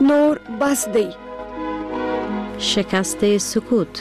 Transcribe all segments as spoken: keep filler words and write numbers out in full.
نور بس دی. شکست سکوت.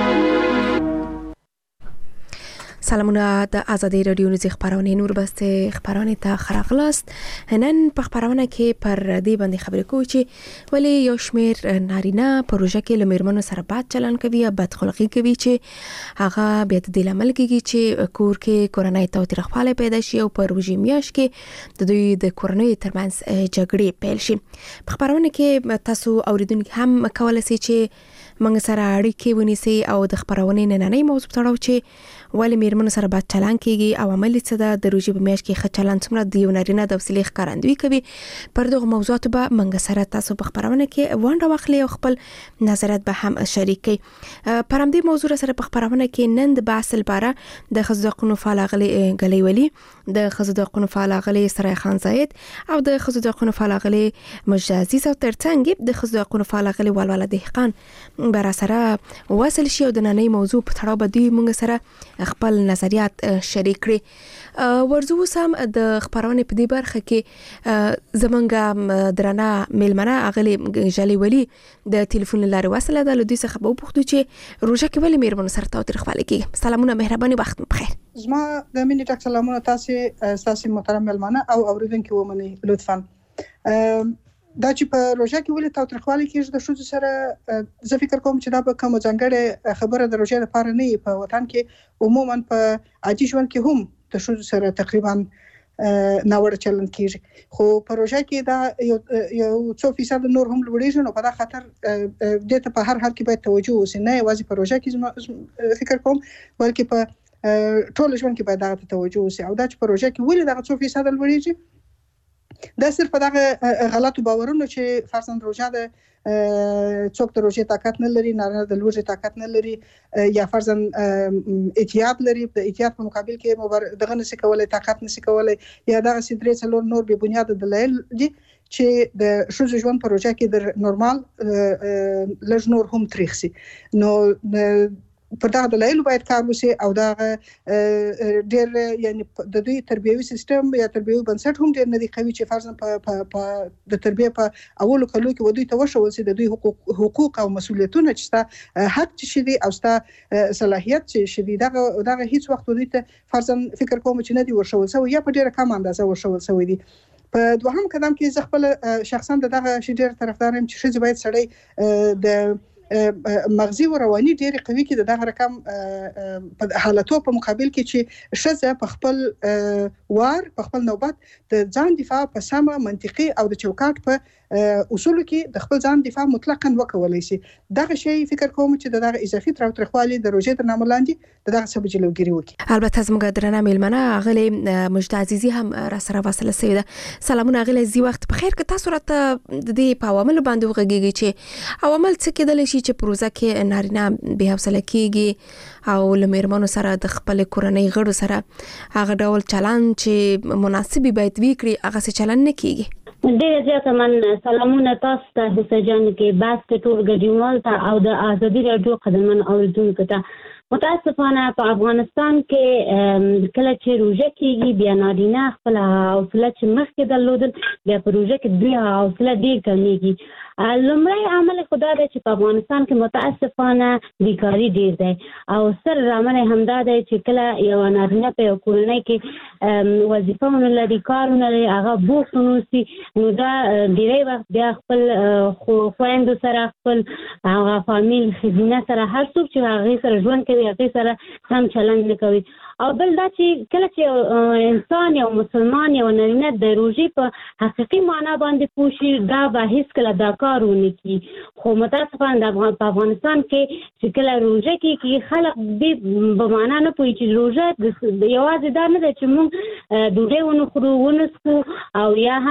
سلامونه د ازادي رادیو نوزي خبرونه نور بس خبرونه ته خراغلاست. نن په خبرونه کې پر دې باندې خبرې کوو چې ولی یو شمیر نارینه پروژه کې لمرمنو سره بد چلن کوي یا بد خلقی کوي چې هغه بیا د عمل کوي چې کور کې کورنۍ تاوتریخوالی پیدا شي او پروژې میاش کې د دوی د کورنۍ ترمنځ جګړې پیل شي. په خبرونه کې تاسو اوریدونکو هم کولای شئ چې موږ سره اړیکې ونیسئ او د خبرونې نننۍ موضوع تړاو چې ولی میرمنو سره بد چلن کیږي او عمل څه ده د روزي په میاشت کې ښه چلن څومره د یو نارینه د وسیلې ښکارندوی کوي. پر دغه موضوعات به موږ سره تاسو په خبرونه کې وانډه واخلئ او خپل نظریات به هم شریک کړئ. پر همدې موضوع سره په خبرونه کې نن د بحث لپاره د ښځو د حقوقو فعال غلي غلي ولي د ښځو د حقوقو فعال غلي سره خان زاید او د ښځو د حقوقو فعال غلي مجازي او ترڅنګ د ښځو د حقوقو فعال غلي ولوله دهقان بر سره وصل شي او د نننۍ موضوع په تړاو به دوی موږ سره خپل نظریات شریک کړي. ورزو سم د خبرونه په دې برخه کې زمونږ درنه میلمنه اغلی جلی ولی د ټلیفون لاره وصله ده. لدی څخه به پوښتنه چې روزه کې ولی میرمنو سره تاوتریخوالی کیږي. سلامونه مهرباني وخت بخیر. زما د مینې ټاک سلامونه تاسو تاسو محترم میلمنه او اوریدونکو ومني لطفا. دا چې په روژه کې ولې تاوتریخوالی کېږي د ښځو سره زه فکر کوم چې دا به کومه ځانګړې خبره د روژې لپاره نه وي. په وطن کې عموما په عادي ژوند کې هم د ښځو سره تقریبا ناوړه چلن کېږي، خو په روژه کې دا یو یو څو فیصد نور هم لوړېږي. نو په دا خاطر دې ته په هر حال کې باید توجه وشي، نه یوازې په روژه کې فکر کوم بلکې په ټول ژوند کې باید دغه ته توجه وشي. او دا چې په روژه کې ولې دغه څو فیصد لوړېږي دا صرف دغه غلطو باورونو چې فرضاً روژه د څوک د روژې طاقت نه لري، نارینه د لوږې طاقت نه لري، یا فرضاً احتیاط لري، د احتیاط په مقابل کې مبر دغه نشي کولای، طاقت نشي کولای، یا دغه سي درې څلور نور به بنیاد دلایل دي چې د ښځو ژوند په روژه کې د نورمال لږ نور هم تریخ سي. نو پر دغه دلایل باید کار وشي او دا ډېر یعنی د دوی تربیوي سیستم یا تربیوي بنسټ هم ډېر نه دی قوي چې فرضاً په د تربیه په اولو کلو کې ودوی ته وښول شي د دوی حقوق حقوق او مسؤلیتونه چې ستا حق چې دي او ستا صلاحیت چې دي دغه دغه هیڅ وخت دوی ته فرضاً فکر کوم چې نه دی ورښول شوی یا په ډېره کم اندازه ورښول شوی دي. په دوهم قدم کې زه خپل شخصاً دغه شی ډېر طرفدار یم چې ښځې باید سړی د مغزي او رواني ډېر قوي کې دغه رقم په حالتو په مقابل کې چې ښځه په خپل وار په خپل نوبت د ځان دفاع په سمه منطقي او د چوکاټ په اصولو کې د خپل ځان دفاع مطلقاً وکولای شي. دغه شی فکر کوم چې دغه اضافي تاوتریخوالی د روژې تر نامه لاندې دغه سبب جلوګیري وکړي. البته زموږ درنه میلمنه اغلی مجد عزیزی هم را سره وصله شوې ده. سلامونه اغلی زی وخت بخیر. که تاسو راته د دې په عواملو باندې وغږیږئ چې عوامل څه کېدلی شي چې پروژه کې نارینه بې حوصله کېږي او له میرمنو سره د خپل کورنۍ غړو سره هغه ډول چلن چې مناسبي باید وي کړي هغه څه چلن نه کېږي. ډېر زیاته من سلامونه تاسو ته حسین جان کې بس ټول ګډونوال ته او د ازادي رادیو قدرمن اوریدونکو ته. متاسفانه په افغانستان کې کله چې روژه کېږي بیا نارینه خپل حوصله چې مخکې درلودل بیا په روژه کې دوی حوصله ډېر کمیږي. لومړی عامل خدا دی چې په افغانستان کې متاسفانه بیکاري ډېر دی او سر عامل همدا دی چې کله یو نارینه په یو کورنۍ کې وظیفه ونه لري، کار ونه لري، هغه بوخت ونوسي، نو دا ډېری وخت بیا خپل خویندو سره خپل هغه فامیل ښځینه سره هر څوک چې هغې سره ژوند کوي هغې سره سم چلند نه کوي. او بل دا چې کله چې انسان یو مسلمان یو نارینه د روژې په حقیقي معنا باندې پوه شي دا به هېڅکله دا کار ونه کړي. خو متاسفانه په افغانستان کې چې کله روژه کېږي خلک دې په معنا نه پوهېږي چې روژه یوازې دا نه ده چې موږ ډوډۍ ونه خورو ونه څښو او یا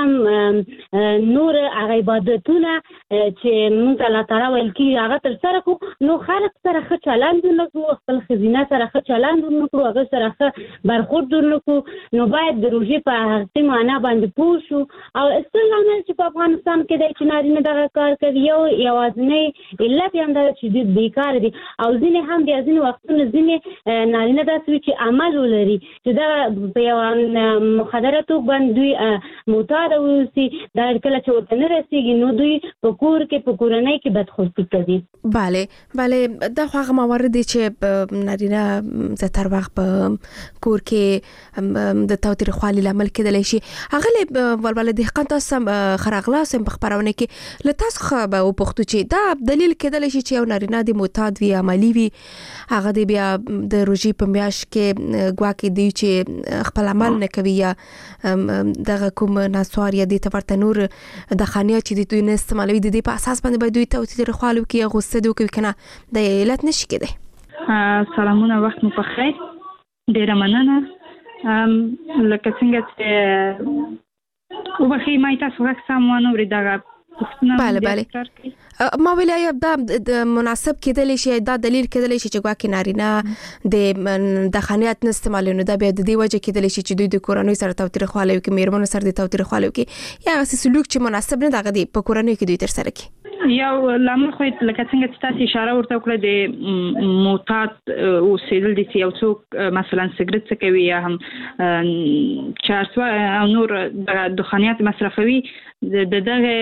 هم نور هغه عبادتونه چې موږ ته الله تعالی ویل کېږي هغه ترسره کړو. نو خلک سره ښه چلند ونه کړو، خپل ښځینه سره ښه چلند ونه کړو، هغه سره سره ښه برخورد ورنکړو نو باید د روژې په حقیقي معنا باندې پوه شو. او ستر لامل چې په افغانستان کې دی چې نارینه دغه کار کوي یو یوازینی علت یې هم دا چې دوی بیکاره دي او ځینې هم بیا ځینې وختونه ځینې نارینه داسې وي چې عمل ولري چې دا په یوه مخدره توګه باندې دوی معتاده واوسي دا کله چې ورته نه رسېږي نو دوی په کور کې په کورنۍ کې بدخوستي کوي. بله بله دا خو هغه موارد دي چې نارینه زیاتره وخت په کور کې د تاوتریخوالي لامل کېدلی شي. هغه ولوله دهقان تاسو خراغلاس په خبرونه کې له تاسو خو به وپوښتو چې دا دلیل کېدلی شي چې یو نارینه د معتاد وي عملی وي هغه دی بیا د روژې په میاشت کې ګواکې دی چې خپل عمل نه کوي یا دغه کوم نسوار یا د تورته نور د خانیا چې دوی نه استعمالوي د دې په اساس باندې باید دوی تاوتریخوالي کې غوسه دوی کوي کنه د علت نشي کېدی. سلامونه وخت مو په خیر. ډیره مننه. لکه څنګه چې وبخښئ ما تاسو غږ سم ونه اورېدم. بله بله ما ویل یا دا د مناسب کېدلی شي دا دلیل کېدلی شي چې ګواکې نارینه د د خانیات نه استعمالوي نو دا بیا د دې وجه کېدلی شي چې دوی د کورنۍ سره تاوتریخوالی وکړي میرمنو سره د تاوتریخوالی وکړي یا هغسې سلوک چې مناسب نه دغه دی په کورنۍ کې دوی ترسره کړي. یو لامل خو لکه څنګه چې تاسو اشاره ورته وکړه د معتاد اوسېدل دي چې یو څوک مثلا سګرټ څکوي یا هم چرس او نور دخانیات مصرفوي د دغه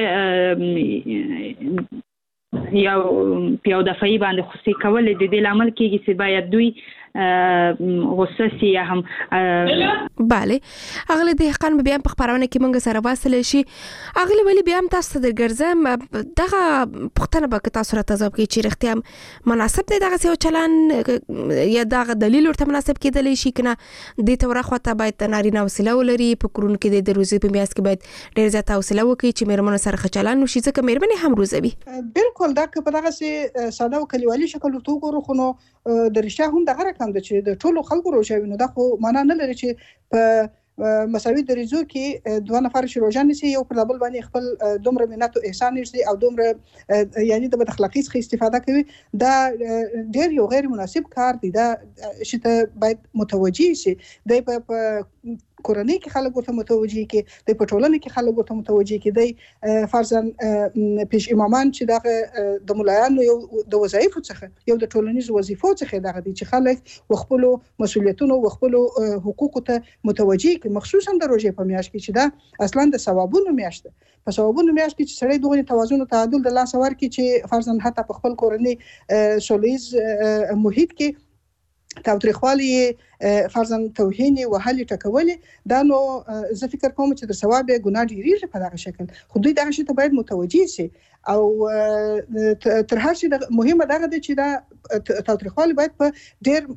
یو پیاو دفاعي باندې خوسي کول د دې لامل کېږي چې باید دوی غوسه سي یا هم بله اغله دهقان بیا په خبرونه کې مونږ سره واصل شي. اغله ولی بیا هم تاسو د ګرځم دغه پښتنه به تاسو را تاسو کې چې رښتیا مناسب دی دغه یو چلن یا دغه دلیل ورته مناسب کېدلی شي کنه د توره خواته باید نارینه حوصله ولري په کورونو کې د روزي په میاس کې باید ډیر زیات حوصله وکړي چې میرمنو سره خچلان وشي ځکه میرمنې هم روزوي. بالکل دا که په دغه سي ساده او کلیوالي شکل ورته وګورو خو نو د رښتیا هم دغه رقم ده چې د ټولو خلکو روژه وي نو دا خو معنا نه لري چې په مساوي دریځو کې دوه نفر چې روژه نیسي یو پر بل باندې خپل دومره منت او احسان نشي او دومره یعنی د بد اخلاقی څخه استفاده کوي دا ډیر یو غیر مناسب کار دی. دا چې ته باید متوجي شي د په کورنۍ کې خلک ورته متوجي کې د پټولنې کې خلک ورته متوجي کې دی فرضاً پیش امامان چې دغه د مولایانو یو د وظایفو څخه یو د ټولنیز وظیفو څخه دغه دي چې خلک خپل مسولیتونو او خپل حقوقو ته متوجي کې مخصوصا د روژې په میاشت کې چې دا اصلا د ثوابونو میاشت ده. په ثوابونو میاشت کې چې سړی دغه توازن او تعادل د لاس ور کې چې فرضاً حتی په خپل کورنۍ سولیز محیط کې تاوتریخوالی فرضاً توهین وهلي ټکولي دا نو زه فکر کوم چې د ثواب ګناه ډیریږي په دغه شکل خو دوی دغه شی ته باید متوجي شي او تر هر شي مهمه دغه دی چې دا تاوتریخوالی باید په ډیر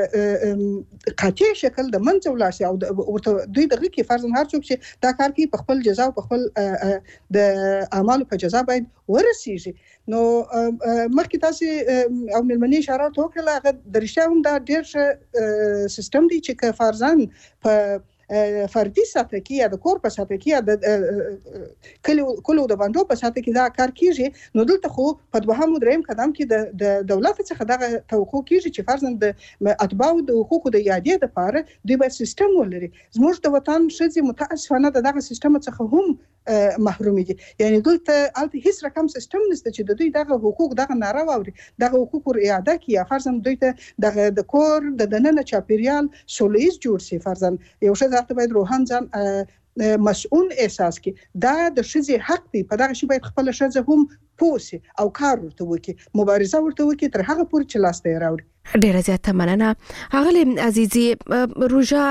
قاطع شکل د منځ ولاړ شي او دوی دغه کې فرضاً هر څوک چې دا کار کوي په خپل جزا او په خپل د اعمالو په جزا باید ورسیږي. نو مخکې تاسو او ملمنې اشاره وکړه هغه د رښتیا هم دا ډیر ښه سیستم دی چې که فرضاً په فردي سطح کې یا د کور په سطح کې یا د کلو کلو د باندې په سطح کې دا کار کیږي نو دلته خو په دوهم دریم قدم کې د دولت څخه دغه توقع کیږي چې فرضاً د اتباعو د حقوقو د یادې لپاره دوی باید سیستم ولري. زموږ د وطن ښځې متاسفانه دغه سیستم څخه هم محروم دي یعنی دلته الته هیڅ رقم سیستم نشته چې د دوی دغه حقوق دغه ناره واوري دغه حقوق اعاده کړي یا فرضاً دوی ته دغه د کور د دننه چاپیریال سولیز جوړ شي. فرضاً یو ښځه ته باید روحان ځان مسؤل احساس کړي دا د ښځې حق دی په دغه شی باید خپل ښځه هم پوسي او کار ورته وکړي مبارزه ورته وکړي تر هغه پورې چې لاس ته راوړي. ډیره زیاته مننه اغله عزیزي. روژه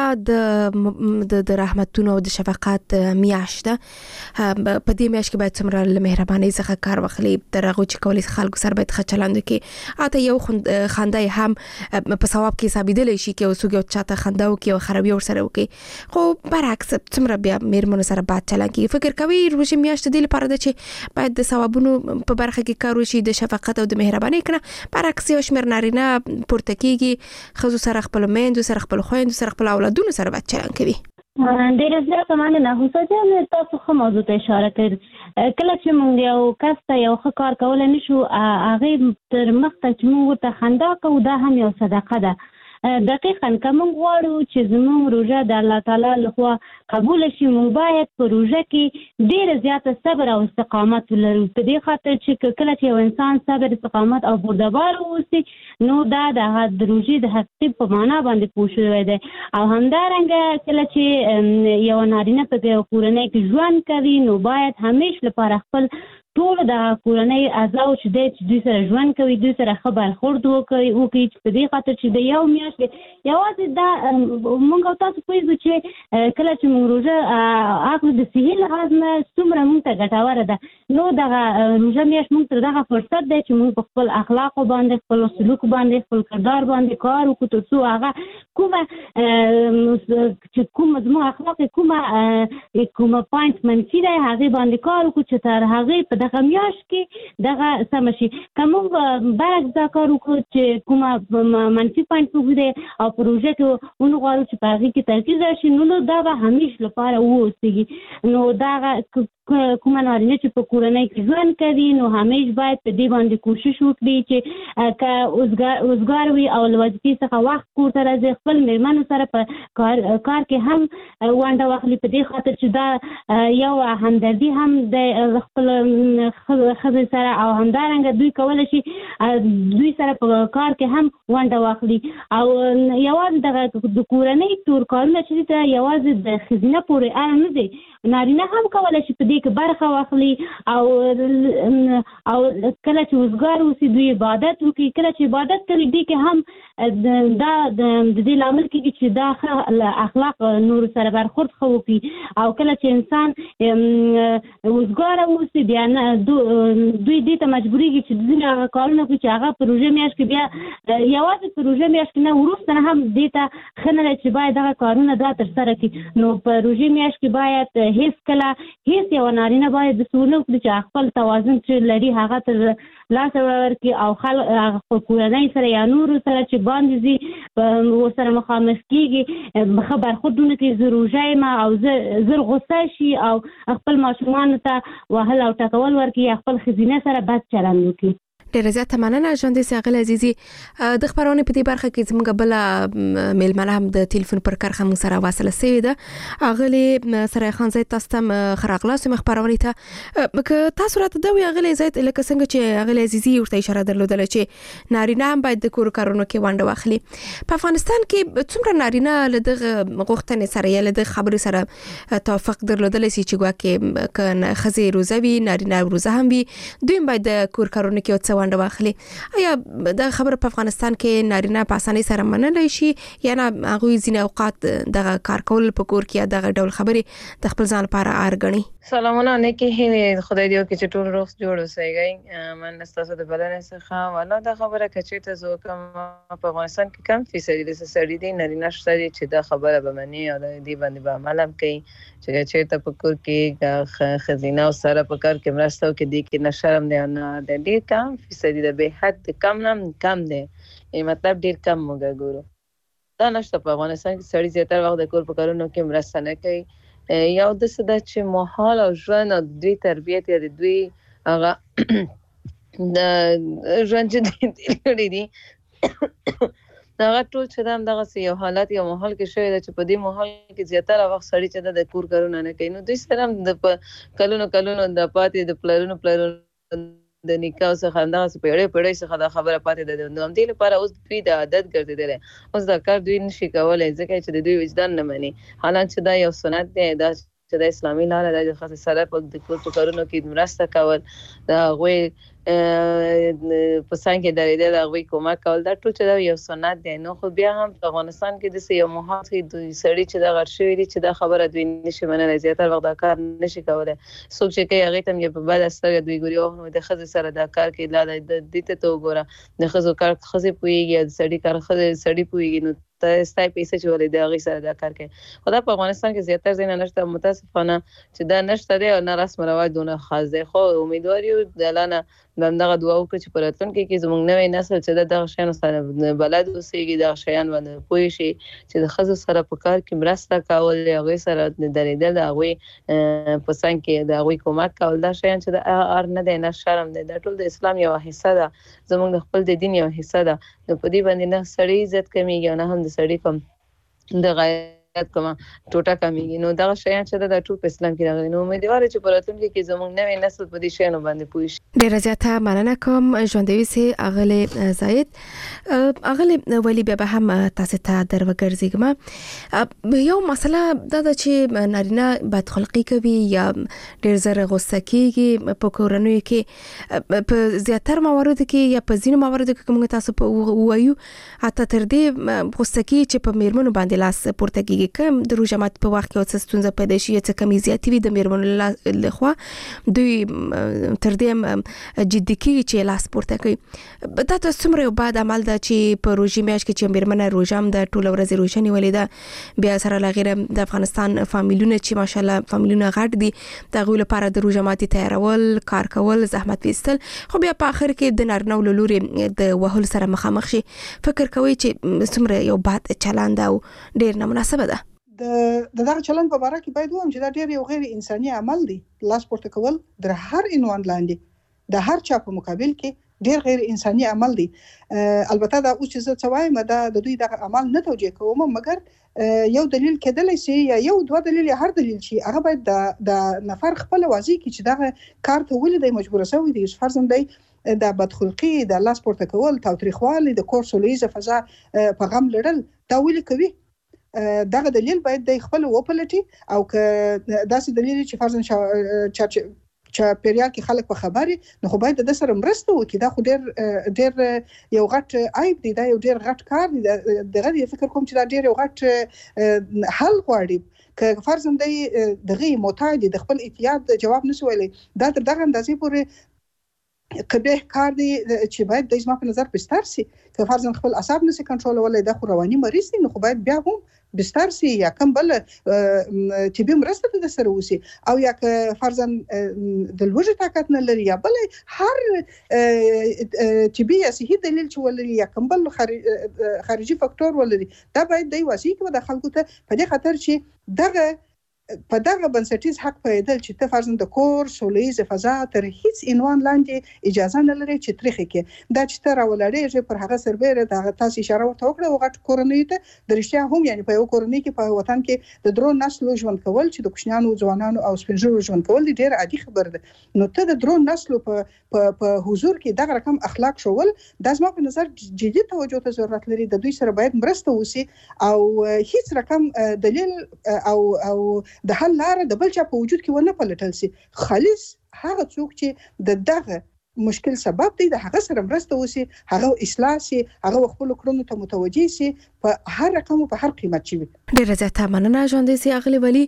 د د رحمتونو او د شفقت میاشت ده په دې میاشت کې باید څومره له مهربانۍ څخه کار واخلي درغه چې کولی خلکو سره باید ښه چلند وکړي اته یو خندای هم په ثواب کې ثابتېدلی شي کې اوسو یو چاته خندا وکړي او خرابي ورسره وکړي خو برعکس څومره بیا میرمنو سره بد چلند کوي. فکر کوي روژه میاشت دې لپاره ده چې باید د ثوابونو په برخه کې کار وشي د شفقت او د مهربانۍ کنه برعکس یو شمېر نارینه پورته کېږي ښځو سره خپلو میندو سره خپلو خویندو سره خپلو اولادونو سره بد چلند کوي. ډېره زیاته مننه. حسین جان تاسو ښه موضوع ته اشاره کړې کله چې موږ یو کس ته یو ښه کار کولی نه شو هغې تر مخ ته چې موږ ورته خندا کوو دا هم یو صدقه ده دقیقاً که موږ غواړو چې زموږ روژه د الله تعالی لخوا قبول شي، موږ باید په روژه کې ډېره زیاته صبر او استقامت ولرو. په دې خاطر چې کله چې یو انسان صبر، استقامت او بردبار واوسي، نو دا د روژې د حقیقت په معنا باندې پوه شوی دی. او همدارنګه کله چې یو نارینه په کورنۍ کې ژوند کوي، نو باید همیش لپاره خپل ټول د کورنۍ اعضاو چې دی چې دوی سره ژوند کوي، دوی سره ښه برخورد وکړي وکړي چې په دې خاطر چې د یو میاشت کې یوازې دا موږ او تاسو پوهېږو چې کله چې موږ روژه اخلو د صحي لحاظ نه څومره موږ ته ګټوره ده. نو دغه روژه میاشت موږ ته دغه فرصت دی چې موږ په خپل اخلاقو باندې، خپل سلوک باندې، خپل کردار باندې کار وکړو، تر څو هغه کومه چې کوم زموږ اخلاق کومه کومه پوینټ منفي دی هغې باندې کار وکړو چې تر هغې په دغه میاشت کې دغه سمه شي. که موږ برعکس دا کار وکړو چې کومه منفي پوینټ وګوري او په روژه کې ونغواړو چې په هغې کې ترکیز راشي، نو دا به همیش لپاره واوسېږي. نو دغه کومه نارینه چې په کورنۍ کې ژوند کوي، نو همیش باید په دې باندې کوشش وکړي چې که روزګار وي او له وظیفې څخه وخت کور ته راځي، خپل مېرمنو سره په کار کار کې هم ونډه واخلي، په دې خاطر چې دا یو همدردي هم د خپل ښځې سره، او همدارنګه دوی کولی شي دوی سره په کار کې هم ونډه واخلي. او یوازې دغه د کورنۍ تور کارونه چې دي یوازې د ښځینه پورې اړه نه دی، نارینه هم کولی شي په دې کې برخه واخلي. او او کله چې وزګار اوسي دوی عبادت وکړي، کله چې عبادت کوي دې کې هم دا د دې لامل کېږي چې دا ښه اخلاق نور سره برخورد ښه وکړي. او کله چې انسان وزګار اوسي، بیا دوی دې ته مجبورېږي چې ځینې هغه کارونه کوي چې هغه په روژه میاشت کې بیا یوازې په روژه میاشت کې نه، وروسته هم دې ته ښه نه دی چې باید دغه کارونه دا ترسره کړي. نو په روژې میاشت کې باید هیڅ کله هیڅ یو نارینه باید داسې ونه وکړي چې خپل توازن چې لري هغه تر لاسه ورکړي، او خلک خپل کورنۍ سره یا نورو سره چې باندې ځي ورسره مخامخ کېږي، ښه برخورد ونه کړي، زه روژه یم او زر غصه شي او خپل ماشومانو ته وهل او ټکول ورکړي یا خپل ښځینه سره بد چلند وکړي. ډیره زیاته مننه ژوندۍ ساغل عزیزي. د خبرونې په دې برخه کې زموږ بل میلمنه هم د ټلیفون پر کرخه مو سره واصله سوي ده. اغلی سره خان زید تاسو ته خراغلاس مخبرونې ته که تاسو راته دا وی اغلی زید لکه څنګه چې اغلی عزیزي ورته اشاره درلودله چې نارینه هم باید د کور کارونو کې ونډه واخلي. په افغانستان کې څومره نارینه له دغه غوښتنې سره یا له دغه خبرې سره توافق درلودلی سي چې ګواکې که ښځې روزه وي، نارینه روزه هم وي، دوی باید د کور کارونو کې څه ونډه واخلي. آیا دا خبره په افغانستان کې نارینه په اسانۍ سره منلی شي یا نه هغوی ځینې اوقات دغه کار کول په کور کې یا دغه ډول خبرې د خپل ځان لپاره عار ګڼي؟ سلامونه نیکی هیلې، خدای دې وکړي چې ټول روغ جوړ اوسئ. من ستاسو د بلنې څخه والا دا خبره که چېرته زه وکړم په افغانستان کې کم فیصدي داسې سړي دي نارینه شته دي چې دا خبره به مني او د دې باندې به عمل هم کوي چې چېرته په کور کې ښځینه او سره په کار کې مرسته وکړي، دې کې نه شرم دی او نه د ډېر کم فیصدي د بې حد کم نه کم دی، مطلب ډېر کم موږ ګورو. دا نشته په افغانستان کې سړي زیاتره وخت د کور په کارونو کې مرسته نه کوي. یو داسې ده چې ماحول او ژوند او د دوی تربیت یا د دوی هغه د ژوند چې دوی تېر کړي دي هغه ټول چې دا همدغسې یو حالت یا ماحول کې شوی ده چې په دې ماحول کې زیاتره وخت سړي چې ده د کور کارونه نه کوي. نو دوی سره هم د په کلونو کلونو د پاتې د پلرونو پلرونو د نکاح څخه همدغسې په یړۍ پړۍ څخه دا خبره پاتې ده. د همدې لپاره اوس دوی د عادت ګرځېدلی، اوس دا کار دوی نشي کولی ځکه چې د دوی وجدان نه مني. حالانکه دا یو سنت دی، دا چې د اسلامي لاره ده، د ښځې سره په د کور په کارونو کې مرسته کول، د هغوی په څنګ کې درېدل، د هغوی کومک کول، دا ټول چې دا یو سنت دی. نو خو بیا هم په افغانستان کې داسې یو محیط کې دوی سړي چې دا غټ شوي دي چې دا خبره دوی نشي منلی، زیاتره وخت دا کار نشي کولی. څوک چې کوي هغې ته هم یې په بده سترګه دوی ګوري، اوه نو د ښځې سره دا کار کوي، لا دې ته ته وګوره، د ښځو کار ښځې پوهېږي یا د سړي کار ښځې سړي پوهېږي. نو ستای پیسې چې ولې د غي سره دا کار کوي. خدای په افغانستان کې زیاتره ځای نه نشته، متاسفانه چې دا نشته دی او نه رسم رواج دونه خاص دی. خو امیدوار یو د لاله دغه دعا وکړو چې په راتلونکي کې زموږ نوی نسل چې دغه شیانو سره بلد اوسېږي، دغه شیان باندې پوه شي چې د ښځو سره په کار کې مرسته کول، هغوی سره درېدل، د هغوی په څنګ کې د هغوی کومک کول، دا شیان چې د ار نه دی نه شرم دی، دا ټول د اسلام یوه حصه ده، زموږ د خپل د دین یوه حصه ده. نو په دې باندې نه سړی عزت کمیږي او نه هم د سړي کوم د غیرت کومه ټوټه کمیږي. نو دغه شیان چې د ټول په اسلام کې راغلي. نو امیدوار چې په راتلونکي کې زموږ نوی نسل په دې شیانو باندې پوه شي. ډیره زیاته مننه کوم ژوندوي سي اغله زاید. اغله ولی به هم تاسو ته دروګرځيګم. یو مسله دا ده چې نارینه بد خلقي کوي یا ډیر زره غوسه کیږي په کورنۍ کې، په زیاتره مواردو کې یا په ځینو مواردو کې کوم تاسو په وایو حتی تر دې غوسه کی چې په میرمنو باندې لاس پورته کیږي، کم د روژه مات په وخت کې او څه ستونزه پیدا شي چې کمی زیاتې وي د میرمنو لخوا دوی تر دې جدي کیږي چې لاس پورته کوي. دا تاسو څومره یو بد عمل ده چې په روژې میاشت کې چې میرمنه روژه هم د ټول ورځې روژه نیولې ده، بیا سره لغیره د افغانستان فامیلونه چې ماشاءالله فامیلونه غټ دي، د غوی لپاره د روژه ماتي تیارول، کار کول، زحمت وستل، خو بیا په اخر کې د نارینه لوري د وهل سره مخامخ شي. فکر کوي چې څومره یو بد چلند او ډیر نامناسبه ده. د دغه چلند په اړه کې باید وایم چې دا ډیر یو غیر انساني عمل دی. لاس پورته کول د هر عنوان لاندې د هر چا په مقابل کې ډیر غیر انساني عمل دی. البته دا اوس چې زه څه وایم دا د دوی دغه عمل نه توجیه کوم، مګر یو دلیل کېدلی شي یا یو دوه دلیل یا هر دلیل شي، هغه باید د نفر خپل واضح کړي چې دغه کار ته ولې دی مجبور شوی دی. فرضاً دی د بدخلقي، د لاس پورته کول، تاوتریخوالي، د کور سولیزه فضا په غم لرل، دا ولې کوي؟ دغه دلیل باید د خپل وپلټي او که داسې دلیل چې فرضاً چې پیریال کې خلک په خبري نو خو باید د سره مرسته وکړي. دا خو ډېر ډېر یو غټ عیب دی، دا یو ډېر غټ کار دی. دغه یې فکر کوم چې دا ډېر یو غټ حل غواړي. که فرضاً دی دغه معتاد د خپل احتیاط جواب نشي ویلی، دا تر دغه اندازې پورې قبیح کار دی چې باید د زما په نظر بستر سي. که فرضاً خپل اعصاب نشي کنټرولولای، دا خو رواني مریض دی، نو خو باید بیا هم بستر سي یا کوم بل طبي مرسته د سره وسی، او یا که فرضاً د لوږې طاقت نه لري یا بل هر طبي یا صحي دلیل چې ولري یا کوم بل خارجي فاکتور ولري، دا باید د واضح کې د خلکو ته په دې خاطر چې دغه په دغه بنسټیز حق پیدل چې ته فرضاً د کور سولیزه فضا تر هیڅ عنوان لاندې اجازه نه لري چې تاریخ کې دا چې تر ولړې پر هغه سربېره د تاسو اشاره ورته وکړه وغټ کورنۍ ته د رښتیا هم یعنی په یو کورنۍ کې په وطن کې د درو نسلو ژوند کول چې د کوچنیانو ځوانانو او سپینږیرو ژوند کول ډیر عادي خبر ده. نو ته د درو نسلو په په حضور کې دغه رقم اخلاق شول، دا زما په نظر جدي توجه ته ضرورت لري. د دوی سره باید مرسته وسی او هیڅ رقم دلیل او او د حل لاره د بل چا په وجود کې ونه پلټل سي. خالص هغه څوک چې د دغه مشکل سبب دی د هغه سره مرسته وسی، هغه اصلاح سي، هغه خپل کړنو ته متوجي سي په هر رقم او په هر قیمت چي. ډیره زیاته مننه ژوندۍ سي اغلی ولی.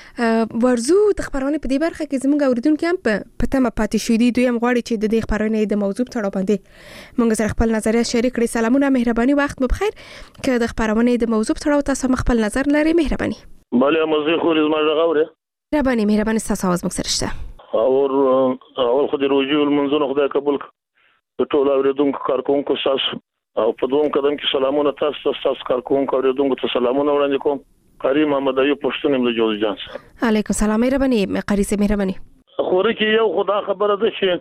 ورزو د خبرونه په دې برخه کې زموږ اوریدونکو هم په تمه پاتې شوي دي، دوی هم غواړي چې د دې خبرونه د موضوع په اړه باندې موږ سره خپل نظریات شریک کړي. سلامونه، مهرباني، وخت مو بخیر. که د خبرونه د موضوع په اړه تاسو خپل نظر لري، مهرباني. بله موضوع خو زما غوړه مهرباني مهرباني تاسو आवाज مکسر شته اور اول خو د روزي المنځونو خدای قبول کړي. ټول اوریدونکو کارکونکو تاسو او په دوم قدم کې سلامونه تاسو تاسو کارکونکو اوریدونکو ته سلامونه وړاندې کوم. قاری محمد ایوب پښتون له جوز جان. علیکم سلام، مهرباني قاری سي مهرباني. خو رکی یو خدا خبره ده چې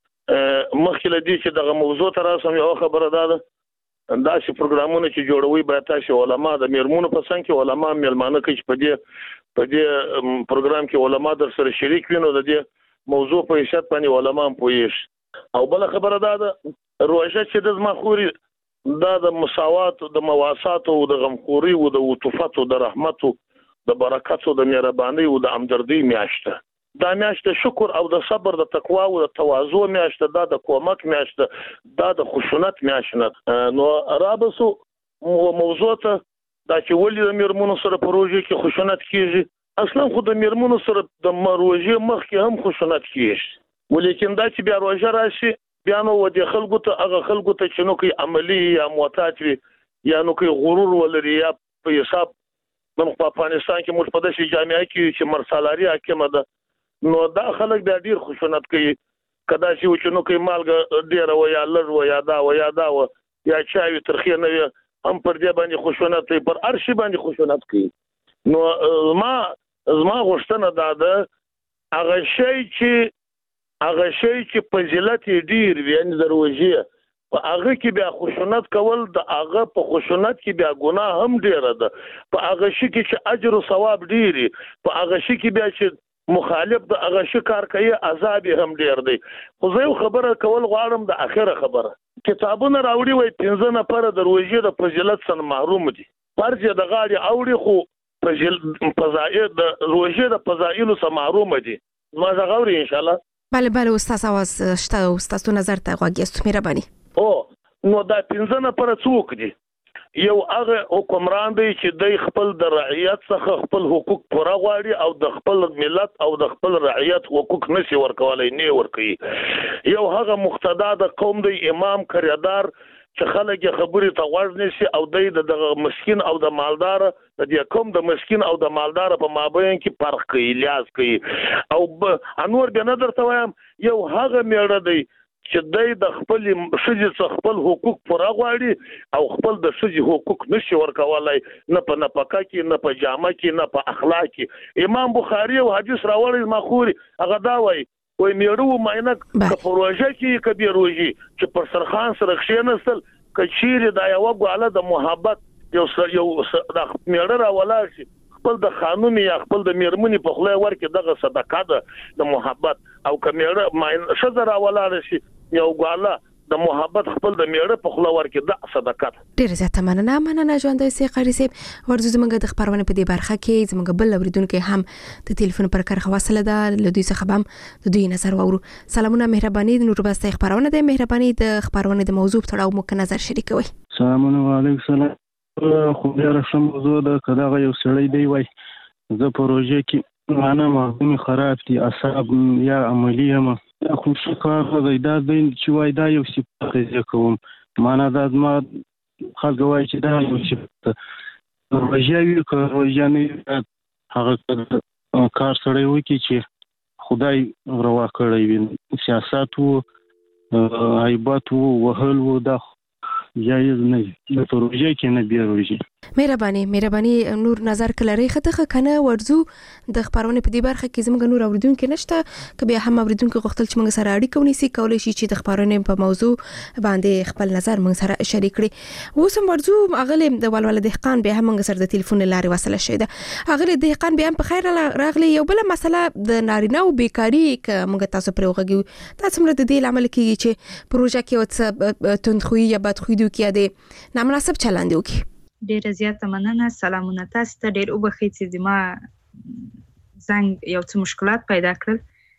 مخکې لدی چې دغه موضوع تر اوسه یو خبره ده دا چې پروګرامونه چې جوړوي باید تاسو علما د میرمنو په څنګه کې علما ملمانه کې په دې په دې پروګرام کې علما در سره شریک وي، نو د دې موضوع په حیثیت باندې علما هم پوهیږي. او بل خبره دا ده روژه چې د زمخوري دا د مساوات، د مواسات او د غمخوري او د عطوفت او د رحمت او د برکت او د مهرباني او د همدردي میاشته. دا میاشته شکر او د صبر، د تقوا او د تواضع میاشته، دا د کومک میاشته، دا د خشونت میاشته. نو رابسو موضوع ته دا چې ولې د میرمنو سره په روژه کې خشونت کیږي. اصلا خو د میرمنو سره د روژه مخکې هم خشونت کیږي، ولیکن دا چې بیا روژه راشي بیا نو د خلکو ته هغه خلکو ته چې نو کوي عملی یا معتاد وي یا نو کې غرور ولري یا په حساب من په افغانستان کې موږ په داسې جامعه کې چې مرسالاري حاکمه ده نو دا خلک بیا ډیر خشونت کوي کدا چې چې نو کې مالګه ډیر و یا لږ و یا دا و یا دا و یا چاوي ترخی نه هم پر دې باندې خشونت کوي پر ارشي باندې خشونت کوي نو ما زما غوښتنه دا ده هغه شی چې هغه شی چې فضیلت ډیر وي ان دروځي په هغه کې بیا خشونت کول د هغه په خشونت کې بیا ګناه هم ډیر ده په هغه شي کې چې اجر او ثواب ډیر په هغه شي کې بیا چې مخالف د هغه شي کار کوي عذاب هم ډیر دی خو زه خبره کول غواړم د اخره خبره کتابونه راوړي وای پنځه نفر دروځي د فضیلت سن محروم دي فرض د غاړي اوړي خو فضائل د روزه د فضائل سره محروم دي ما زغوري ان شاء الله بله بله استاد आवाज شته استاد تو نظر ته غوږی مهرباني او نو دا پنځه نفر څوک دي یو هغه حکمران دی چې د خپل د رعیت څخه خپل حقوق پوره غواړي او د خپل ملت او د خپل رعیت حقوق نشي ورکولای نه ورکوي یو هغه مقتدا د قوم دی امام کریدار چې خلک خبرې ته غوږ نشي او د مسکین او د مالدار د دې کوم د مسکین او د مالدار په مابین کې فرق کوي لیاز کوي او انور به نظر ته وایم یو هغه میړه دی چې د خپل شجي خپل حقوق پوره غواړي او خپل د شجي حقوق نشي ورکولای نه په نفقه کې نه په جامه کې نه په اخلاق کې امام بخاری او حدیث راوړی مخوري هغه دا وایي وای میړو ماینک په پروژه کې کبیر وږي چې پر سرخان سره خښینستل کچیر دا یو غواله د محبت یو یو د میړه راولا شي خپل د قانون یا خپل د میرمنې په خله ورکه دغه صدقه ده د محبت او کمیړه ماین شذ راولا شي یو غواله د محبت خپل د میړه په خله ورکه د صدقه ډیر زیاته مننه مننه ژوند سي قاری سي ورزو زمونږ د خبرونه په دې برخه کې زمونږ بل اوریدونکو هم د ټلیفون پر کارخه وصله ده لدوی څخه هم د دوی نظر وورو سلامونه مهرباني د نور بسته خبرونه د مهرباني د خبرونه د موضوع په اړه مو نظر شریکوي سلامونه علیکم سلام خو بیا رسم موضوع د کداغه یو سړی دی وای زه پروژه کې معنا مهمه خراب دي اصحاب یا عملیه ما خو څه کار غوډای دا د چې وای دا یو صفت دی کوم معنا دا ما خلک وای چې دا یو صفت روژاوی که روژانه هغه کار سره وکي چې خدای روا کړی وي سیاست وو عیبات وو وهل وو دا جایز نه د پروژه کې نه بیا روژي مهرباني مهرباني نور نظر کلري خطه کنه ورزو د خبرونه په دې برخه کې زموږ نور اوریدونکو نشته که بیا هم اوریدونکو غوښتل چې موږ سره اړیکه ونیسي کولای شي چې د خبرونه په موضوع باندې خپل نظر موږ سره شریک کړي اوس هم ورزو اغله د ولول دهقان بیا هم موږ سره د ټلیفون لارې وصله شوی ده اغله دهقان بیا هم په خیر راغلی یو بل مسله د نارینه او بیکاری ک موږ تاسو پر وغږیو تاسو موږ د دې عمل کې چې پروژه کې او تندخوي یا بدخوي دوی کې ده نامناسب چلند وکي ډیره زیاته مننه سلامونه تاسو ته ډیر وبخښئ چې ما زنګ یو څه مشکلات پیدا کړل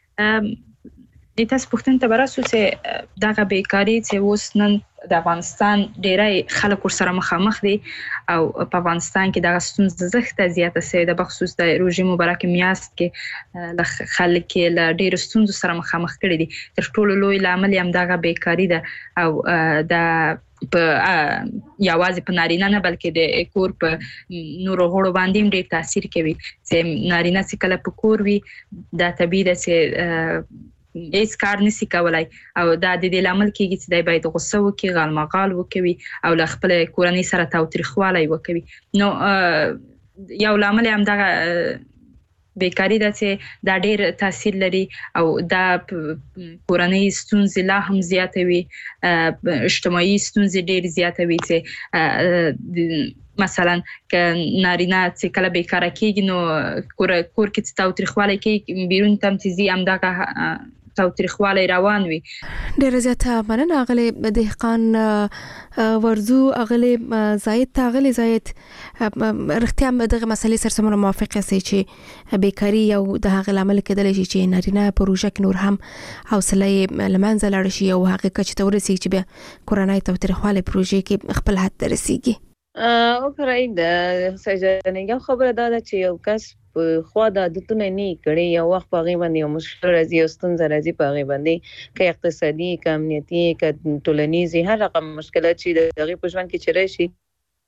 د تاسو پوښتنه ته براسو چې دغه بیکاری چې اوس نن د افغانستان ډیری خلک سره مخامخ دي او په افغانستان کې دغه ستونزه زښته زیاته سوې ده بخصوص د روژې مبارک میاشت کې د خلک له ډیرو ستونزو سره مخامخ کړي دي تر ټولو لوی لامل یې همدغه بیکاري ده او د په یوازې په نارینه نه بلکې د کور په نورو غړو باندې هم ډېر تاثیر کوي چې نارینه چې کله په کور وي دا طبیعي ده چې هیڅ کار نشي کولای او دا د دې لامل کېږي چې دی باید غوسه وکړي غالمغال وکوي او له خپل کورنۍ سره تاوتریخوالی وکوي نو یو لامل هم دغه بیکاری ده چې دا ډیر تاثیر لري او دا کورنۍ ستونزې لا هم زیاتوي اجتماعي ستونزې ډیر زیاتوي چې مثلا که نارینه چې کله بیکاره کېږي نو کور کور کې چې تاوتریخوالی کوي بیرون ته هم چې ځي همدغه تاوتریخوالی روان وي ډیره زیاته مننه اغلې دهقان ورزو اغلې زاید ته اغلې زاید رښتیا هم دغه مسلې سره سمون موافق یاستئ چې بیکاري یو د هغه لامل کېدلی شي چې نارینه پروژه کې نور هم حوصله یې له منځه لاړه شي او هغې کچې ته ورسېږي چې بیا کورنۍ تاوتریخوالی پروژې کې خپل حد ته رسېږي او کرای د سجنه یو خبره دا ده چې یو کس په خوا د عادتونه نه کړي یو وخت په غي باندې یو مشکل راځي او ستونزه راځي په غي باندې که اقتصادي که امنیتي که ټولنیزي هر رقم مشکلات چې د غي په ژوند کې چیرې شي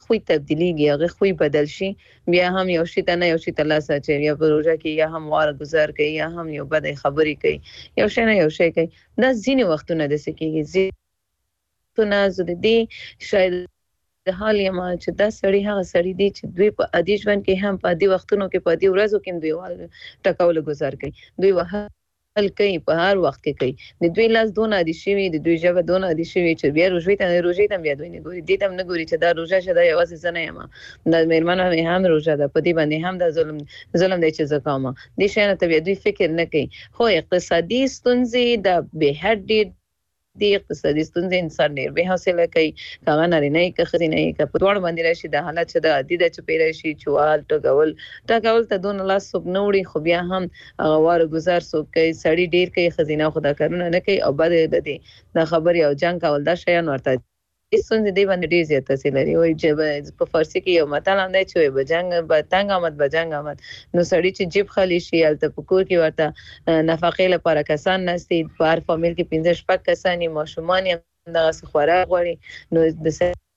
خوی تبدیلیږي هغه خوی بدل شي بیا هم یو شی ته نه یو شی ته لاس اچي یا پروژه کې یا هم واره گزار کوي یا هم یو بد خبري کوي یو شی نه یو شی کوي دا ځینې وختونه د سکیږي ځینې زده دي شاید د حال یم چې دا سړی هغه سړی دی چې دوی په عادي ژوند کې هم په عادي وختونو کې په عادي ورځو کې دوی ټکاول گزار کوي دوی وهل کوي په هر وخت کې کوي د دوی لاس دونه عادي شوی د دوی ژبه دونه عادي شوی چې بیا روزي ته روزي ته بیا دوی نه ګوري دي ته نه ګوري چې دا روزه شه دا یوازې زنه یم د میرمنو هم روزه ده په دې باندې هم د ظلم ظلم دی چې زکامه دي شنه ته بیا دوی فکر نه کوي خو اقتصادي ستونزې د به حد دی اقتصادي ستونزې انسان ډېر به حاصله کوي هغه نارینه کې خزینه کې په توړ باندې راشي د حالت چې د عادي د چپیرا شي چوال ټګول ټګول ته دون لاس سب نوړي خو بیا هم واره گزار سو کوي سړی ډېر کوي خزینه خدا کارونه نه کوي او بد بدی د خبري او جنگ کول دا شیان ورته ستونزې دی باندې ډېر زیات تاثیر لري او په فارسی کې یو متل هم دی چې بجنګ بتنګ آمد بجنګ آمد نو سړی چې جیب خالی شي الته پکور کې ورته نفقې لپاره کسان نستي په هر فامیل کې پنځه شپږ کسانی ماشومان هم دغه خوراک غواړي نو د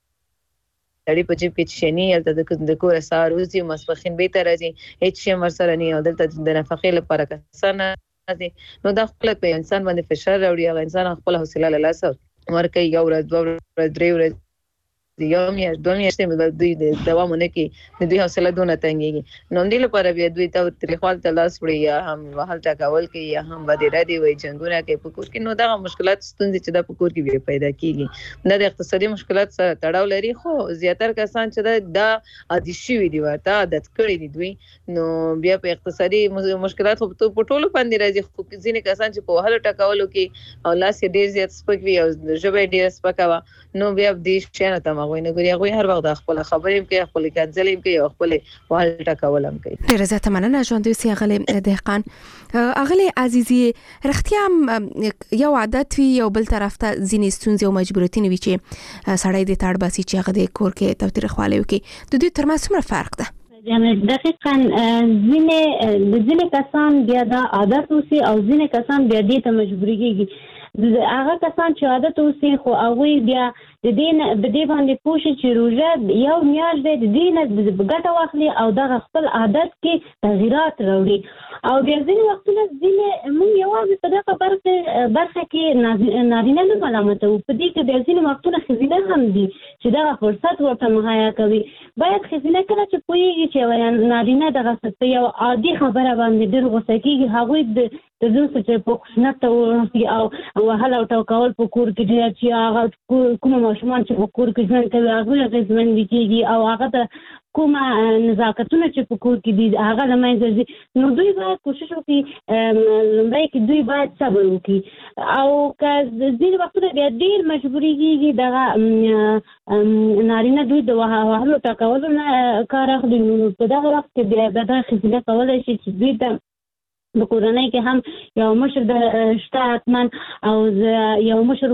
سړی په جیب کې شنی الته د کور سار روزي مسبخین به تر راځي هیڅ شی ورسره نه او دلته د نفقې لپاره کسان نو دا خپل په انسان باندې فشار راوړي هغه انسان خپل حوصله له لاسه ورکه یو ورځ دوه ورځ درې ورځې یو میاشت دوه میاشتې دوی د دوام نه کوي د دوی حوصله دونه تنګېږي نو دې لپاره بیا دوی ته تریخوال ته لاس وړي یا هم وهل ټکول کوي یا هم بدې ردې وایي جنګونه کوي په کور کې نو دغه مشکلات ستونزې چې د په کور کې بیا پیدا کېږي دا د اقتصادي مشکلات سره تړاو لري خو زیاتره کسان چې دا عادي شوي دي ورته عادت کړي دي دوی نو بیا په اقتصادي مشکلات خو په ټولو باندې راځي خو ځینې کسان چې په وهل ټکولو کې او لاس یې ډېر زیات سپک وي او ژبه یې ډېره سپکه وه نو بیا دې شیانو ته هغوی نه ګوري هغوی هر وخت د خپل خبرې کوي خپل کنځلې کوي او خپل وهل ټکول هم کوي ډېره زیاته مننه ژوندۍ اوسئ اغلې دهقان اغلې عزیزي رښتیا یو عادت وي یو بل طرف ته ځینې ستونزې او مجبوریتونه وي چې سړی دې تاړ باسي چې هغه د کور کې تاوتریخوالی وکړي د دوی ترمنځ څومره فرق ده دقیقاً ځینې د ځینې کسان بیا دا عادت اوسي او ځینې کسان بیا دې ته مجبوري کېږي هغه کسان چې عادت اوسي خو هغوی بیا د دې نه د دې باندې پوه شي چې روژه یو میاشت دی د دې نه ګټه واخلي او دغه خپل عادت کې تغییرات راوړي او بیا ځینې وختونه ځینې موږ یوازې په دغه برخه برخه کې نارینه نه ملامتوو په دې کې بیا ځینې وختونه ښځینه هم دي چې دغه فرصت ورته مهیا کوي باید ښځینه کله چې پوهېږي چې نارینه دغه په یو عادي خبره باندې ډېر غوسه کېږي هغوی د د دوی چې په خشونت ته ورسي او وهل او ټکول په کور کې ډېر چې هغه کومه ماشومان چې په کور کې ژوند کوي هغوی اغېزمن کېږي او هغه ته کومه نزاکتونه چې په کور کې دي هغه له منځه ځي نو دوی باید کوشش وکړي لومړی کې دوی باید صبر وکړي او که ځینې وختونه بیا ډېر مجبوري کېږي دغه نارینه دوی د وهلو ټکولو نه کار اخلي نو په دغه وخت کې بیا دغه ښځینه کولی شي چې دوی ته د کورنۍ کې هم یو مشر د شته حتما او یو مشر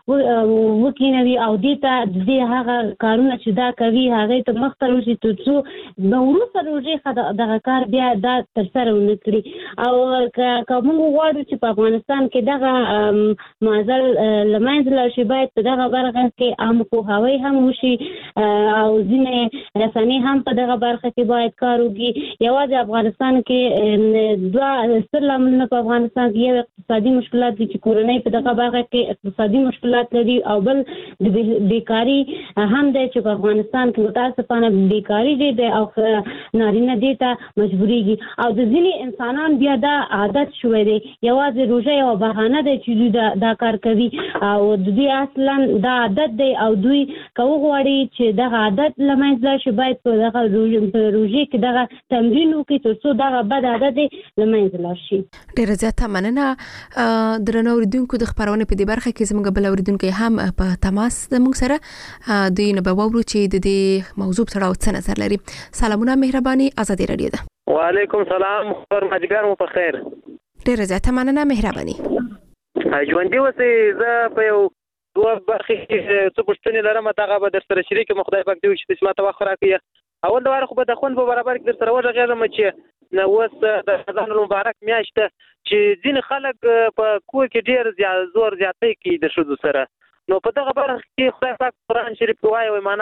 وکینوي او دې ته دې هغه کارونه چې دا کوي هغې ته مخ ته وشي تر څو د وروسته روژې ښه دغه کار بیا دا ترسره ونه کړي او که موږ غواړو چې په افغانستان کې دغه معضل له منځه لاړ شي باید په دغه برخه کې عامه پوهاوی هم وشي او ځینې رسنۍ هم په دغه برخه کې باید کار وکړي یوازې افغانستان کې دوه ستر لاملونه په افغانستان کې یو اقتصادي مشکلات دي چې کورنۍ په دغه برخه کې اقتصادي مشکلات لري او بل د بیکاري هم دی چې په افغانستان کې متاسفانه بیکاري ډېر دی او نارینه دې ته مجبورېږي او د ځینې انسانان بیا دا عادت شوی دی یوازې روژه یوه بهانه دی چې دوی دا کار کوي او د دوی اصلا دا عادت دی او دوی که وغواړي چې دغه عادت له منځه لاړ شي باید په دغه روژې کې دغه تمرین وکړي تر څو دغه بد عادت دی له منځه ډېره زیاته مننه درنو اوریدونکو د خپرونې په دې برخه کې زموږ بل اوریدونکي هم په تماس زموږ سره دوی نه به واورو چې د دې موضوع په اړه څه نظر لري سلامونه مهرباني ازادي رادیو ده وعلیکم سلام خبر ماجګر مو په خیر ډېره زیاته مننه مهرباني ژوندۍ اوسئ زه په یو دوه برخې کې څه پوښتنې لرم دغه به در سره شریک یم خدای پاک دې وکړي چې ماته وخت راکړي اول د واره خو به د خوند په برابر کې در سره وغږېږم چې نو اوس د رمضان المبارک میاشت چې ځینې خلک په کور کې ډېر زور زیاتی کوي د ښځو سره نو په دغه برخه کې خدای پاک قرآن شریف کې وایي وایي معنا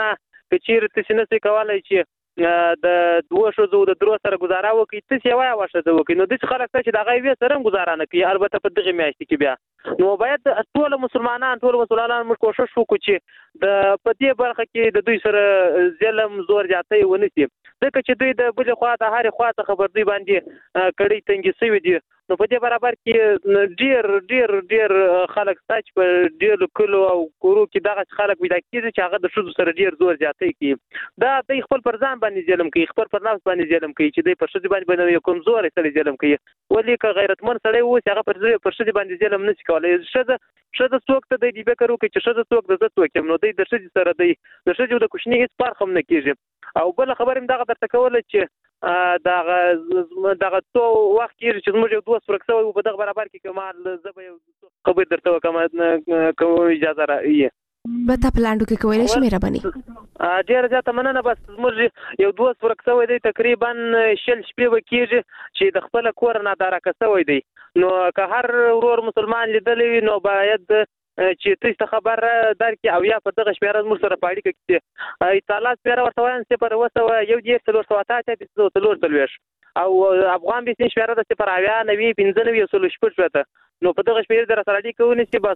که چیرې تاسو نه کولای چې د دوه شوزو د درو سره گزاره وکړي تاسو یو یو شته وکړي نو د خلک چې د غوي سره گزاره نه کوي البته په دغه میاشت کې بیا نو باید ټول مسلمانان ټول مسلمانان موږ کوشش وکړو چې د په دې برخه کې د دوی سره ظلم زور جاتي ونیسي ځکه چې دوی د بل خوا د هر خوا ته خبر دی باندې کړي تنګي سوي دي نو په دې برابر کې ډیر ډیر ډیر خلک ستاچ په ډیر کلو او کورو کې دغه خلک ودا کیږي چې هغه د شوزو سره ډیر زور جاتي کوي دا د خپل پرځان باندې ظلم کوي خپل پر نفس باندې ظلم کوي چې د پرشد باندې باندې کوم زور سره ظلم کوي ولې که غیرتمن سره و چې هغه پر پرشد باندې ظلم نشي کولای شته شته څوک ته د دې به کړو چې شته څوک د زړه څوک نو د شته سره دی د شته د کوشنی هیڅ فرق هم نه کیږي او بل خبرم دغه درته کول چې دغه دغه تو وخت کې چې موږ یو دوه سورکسو په دغه برابر کې کمال زبې خبر درته وکم کوم اجازه راځي به تا پلاندو کې کولی شي مهرباني ډیر زیاته مننه بس موږ یو دوه سورکسو دی تقریبا شل شپې وکیږي چې د خپل کور نه دارا کسوي دی نو که هر ورور مسلمان لیدلې نو باید چې تاسو خبر درکې او یا په دغه شمیره موږ سره پاړی کې اطلاعات پیره ورته وایم چې پر وسه یو ډیر څلور ساعته ته څلور تلويش او افغان به شمیره د پر اویا نوي پنځه نوي سلو شپږ وته نو په دغه شمیره در سره اړیکه ونی چې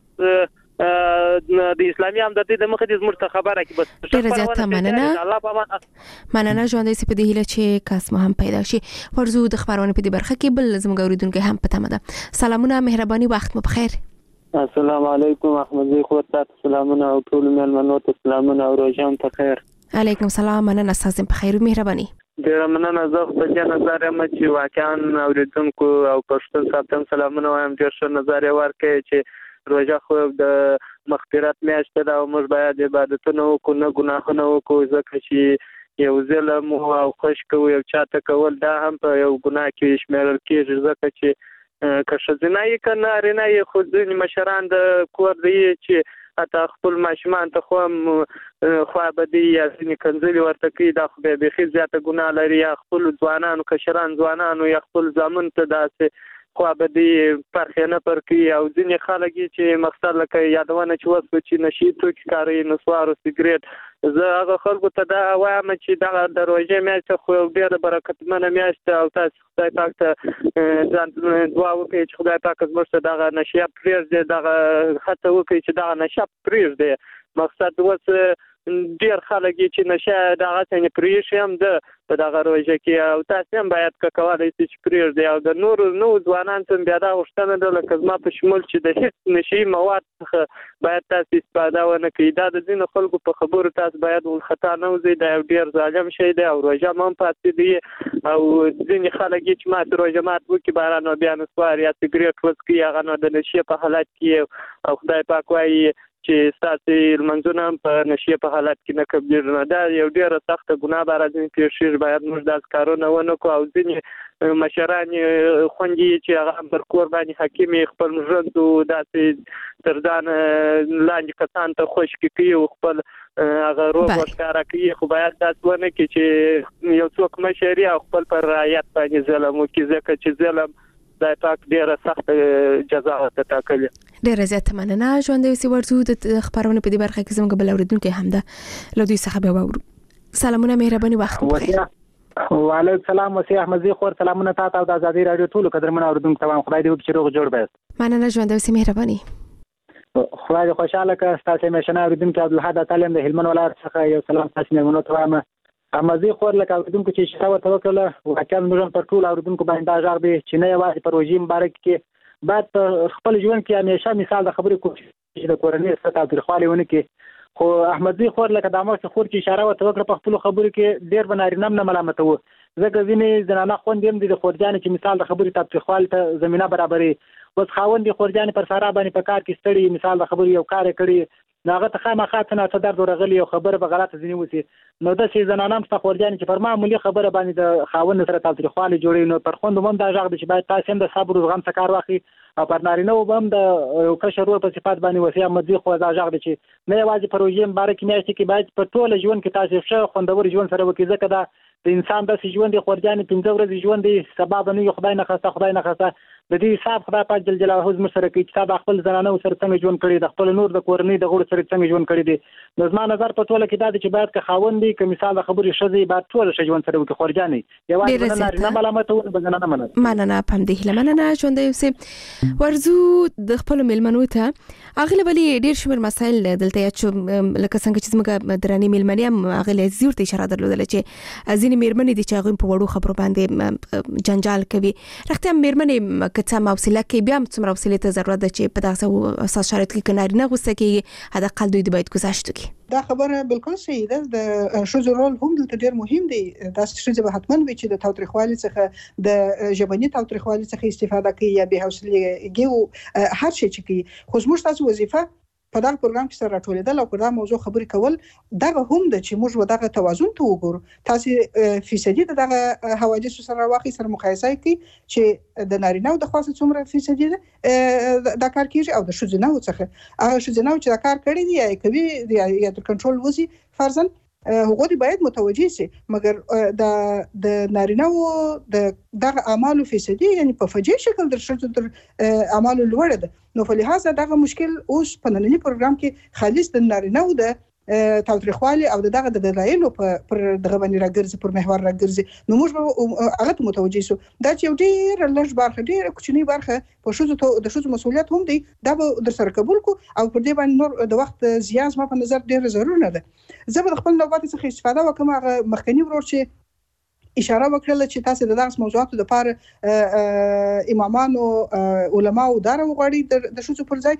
بس د اسلامي امدادي د مخ دې زموږ خبره کې بس ډیر زیاته مننه الله په امان مننه ژوندې سي په دې هیله چې کاس مو هم پیدا شي ورزو د خبرونه په دې برخه کې بل زموږ اوریدونکو هم پته مده سلامونه مهرباني وخت مو بخیر السلام علیکم احمد زی خو تاسو سلامونه او ټول مېلمنو ته سلامونه او روزام په خیر علیکم السلام مننه تاسو په خیر مهرباني ډیر مننه زه په دې نظر یم چې واقعا اوریدونکو او پښتون ساتم سلامونه وایم ډیر ښه نظر ورکړي چې روزه خو د مغفرت میاشت ده او موږ باید عبادتونه وکړو نه ګناهونه وکړو ځکه چې یو ظلم او خوش کوو یو چاته کول دا هم په یو ګناه کې شمیرل کېږي ځکه چې که ښځینه یې که نارینه یې خو ځینې مشران د کور دی چې حتی خپل ماشومان ته خو هم خوابدي یا ځینې کنځلې ورته کوي دا خو بیا بیخي زیاته ګناه لري یا خپلو ځوانانو کشران ځوانانو یا خپل زامنو ته داسې خوابدي پرخې نه پر کوي او ځینې خلک چې مقصد لکه یادونه چې وسو چې نشي توکي کاروي نسوار او سګریټ زه هغه خلکو ته دا وایم چې دغه د روژې میاشت خو ډېره برکتمنه میاشت او تاسو خدای پاک ته ځان دعا وکړئ چې خدای پاک زموږ ته دغه نشه پرېږدي دغه هڅه وکړي چې دغه نشه پرېږدي مقصد اوس ډېر خلک چې نشه دغه څنګه پرېښي هم د په دغه روژه کې او تاسو هم باید که کولی شئ چې پرېږدئ او د نورو نوو ځوانانو ته بیا دا غوښتنه ده لکه زما په شمول چې د هېڅ نشهیي مواد څخه باید تاسو استفاده ونه کوئ دا د ځینو خلکو په خبرو تاسو باید ورخطا نه وځئ دا یو ډېر ظالم شی دی او روژه هم پاتې دی او ځینې خلک چې ماته روژه مات وکړي بهرا نو بیا نسوار یا سګرېټ وڅکي هغه نو د نشې په حالت کې او خدای پاک وایي چې ستاسو لمنځونه په نشې په حالت کې نه قبلېږي نو دا یو ډېره سخته ګناه به راځي پېښېږي باید موږ داسې کارونه ونه کړو او ځینې مشران خویندې چې هغه پر کور باندې حاکم خپل ژوند داسې تر ځان لاندې کسان ته خوشکې کوي او خپل هغه روغ ورښکاره کوي خو باید داسې ونه کړي چې یو څوک مشر او خپل پر رعیت باندې ظلم وکړي ځکه چې ظلم خدای پاک ډیره سخت جزا ورته ټاکلې. ډیره زیاته مننه ژوندې اوسې ورځو د خبرونه په دې برخه کې زموږ بل اوریدونکي هم ده له دوی څخه به واورو. سلامونه مهرباني وخت مو بخیر. وعلیکم السلام وسی احمد زی خور سلامونه تاسو او د ازادي رادیو ټول قدرمن اوریدونکو ته خدای دې وکړي روغ جوړ به. مننه ژوندې اوسې مهرباني. خدای خوشاله که تاسو مشنه اوریدونکو عبدالحد تعلیم د هلمند ولایت څخه یو سلام تاسو مېمنو ته وایم. امازي خور لکه اوریدونکو چې شته ورته وکړه واقعا موږ پر ټول اوریدونکو باندې دا ژغ دی چې نه یوازې پر روژې مبارک کې باید خپل ژوند کې همیشه مثال د خبرې کوشش د کورنۍ سره تاوتریخوالی ونه کړي خو احمدزي خور لکه د امر خور چې اشاره ورته وکړه په خپل خبرو کې ډېر به نارینه هم نه ملامتوه ځکه ځینې زنانه خویندې هم دي د خورجانې چې مثال د خبرې تاوتریخوالي ته زمینه برابري اوس خاوند یې خورجانې پر سارا باندې په کار کې ستړي مثال د خبرې یو کار یې کړي نو هغه ته خامخا څه نه څه درد ورغلی او خبره به غلطه ځینې وسي نو داسې زنانه هم شته خورجانې چې پر معمولي خبره باندې د خاوند سره تاوتریخوالی جوړوي نو پر خویندو هم دا غږ دی چې باید تاسې هم د صبر او زغم څخه کار واخلي او پر نارینهو به هم د کشر ورور په صفت باندې وصي احمدزي خو دا غږ دی چې نه یوازې په روژې مبارکې میاشتې کې باید په ټوله ژوند کې تاسې ښه خوندور ژوند سره وکړي ځکه دا د انسان داسې ژوند دی خورجانې پنځه ورځې ژوند دی سبا به نه وي خدای نخواسته خدای نخواسته د دې حساب خدای پاک جل جلاله زموږ سره کوي چې دا خپل زنانه سره څنګه ژوند کړي د خپل نور د کورنۍ د غړو سره څنګه ژوند کړي دي د زما نظر په ټوله کې دا چې باید که خاوند دی که مثال د خبرې ښځې باید ټول ښه ژوند سره وکړي خورجانې یوازې نه نارینه ملامت او به زنانه منل مننه په همدې هیله مننه ژوندی اوسې ورځو د خپلو میلمنو ته هغې ولې ډېر شمېر مسایل دلته یاد شو لکه څنګه چې زموږ درنې میلمنې هم هغې زیور ته اشاره درلودله چې ځینې میرمنې دي چې هغوی په وړو خبرو باندې جنجال کوي رښتیا میرمنې که څه حوصله کوي بیا هم څومره حوصلې ته ضرورت ده چې په دغسې اساس شرایطو کې که نارینه غوسه کېږي حداقل دوی د باید ګذشت وکړي دا خبره بالکل صحیح ده د ښځو رول هم دلته ډېر مهم دی داسې ښځې به حتما وي چې د تاوتریخوالي څخه د ژبني تاوتریخوالي څخه استفاده کوي یا بې حوصلګي او هر شی چې کوي خو زموږ تاسو وظیفه په دغه پروګرام کې سره راټولېدل او پر دا موضوع خبرې کول دغه هم د چې موږ دغه توازن ته وګورو تاسو فیصدي دغه حوادث سره واقعي سره مقایسه کوي چې د نارینه او د خاصه څومره فیصدي ده دا کار کیږي او د ښځینه څخه هغه ښځینه چې دا کار کړی دی یا کوي یا د کنټرول وزي فرضاً هغه دی باید متوجي سي مګر د د نارینه او د دغه اعمالو فیصدي یعنی په فجیع شکل در ښځو تر اعمالو لوړ ده نو په لحاظه دغه مشکل اوس په نننی پروګرام کې خالص د نارینه او د تاوتریخوالي او دغه د دلایلو پر دغه باندې راګرځي پر محور راګرځي نو موږ هغه ته متوجي سو دا چې یو ډېر لږ برخه ډېر کوچنی برخه په شوزو ته د شوزو مسؤلیت هم دی دا به در سره قبول کو او پر دې باندې نور د وخت زیات ما په نظر ډېر ضروري نه ده زه به خپل نوبت څخه استفاده وکم هغه مخکنی ورور چې اشاره وکړه چې تاسو د دغه موضوعاتو لپاره امامانو علماو دار وغوړي د شوزو پر ځای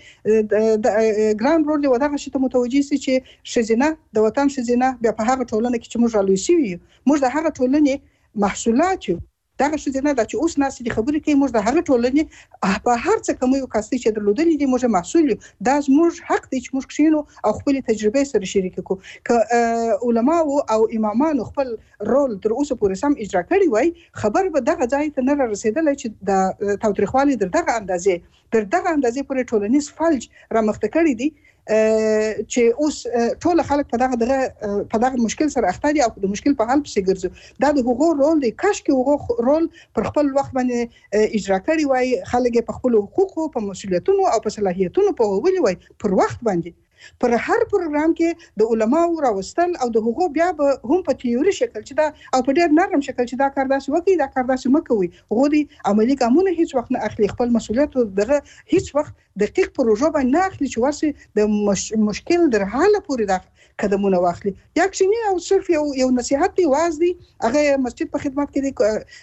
د ګران رول دی ودغه شته متوجي سي چې شزینه د وطن شزینه بیا په هغه ټولنه کې چې موږ رالوي شي موږ د هغه ټولنې محصولات یو دغه شزینه د چې اوس ناس دي خبرې کوي موږ د هغه ټولنې په هر څه کوم یو کاسي چې درلودلې دي موږ محصول یو دا موږ حق دی چې موږ کښینو او خپل تجربه سره شریک کو ک علماء او امامان خپل رول تر اوسه پورې سم اجرا کړی وای خبر به دغه ځای ته نه رسیدل چې د تاوتریخوالي در دغه اندازې در دغه اندازې پورې ټولنیز فلج را مخته کړی دی چې اوس ټول خلک په دغه دغه په دغه مشکل سره اخته دي او د مشکل په حل پسې ګرځي دا د حقوق رول دی کاش کې حقوق رول پر خپل وخت باندې اجرا کړی وای خلک په خپل حقوقو په مسولیتونو او په صلاحیتونو په وولي وای پر وخت باندې پر هر پروګرام کې د علماو راوستل او د حقوق بیا به هم په تیوري شکل چې دا او په ډېر نرم شکل چې دا کار داسې وکړي دا کار داسې مکوي غوډي عملی ګامونه هیڅ وخت نه اخلي خپل مسولیت دغه هیڅ وخت دقیق پروژه باندې نه اخلي چې ورسي د مش... مشکل در حاله پورې دا قدمونه واخلي یا کښینی او صرف یو یو نصيحت دی واز دی هغه مسجد په خدمت کې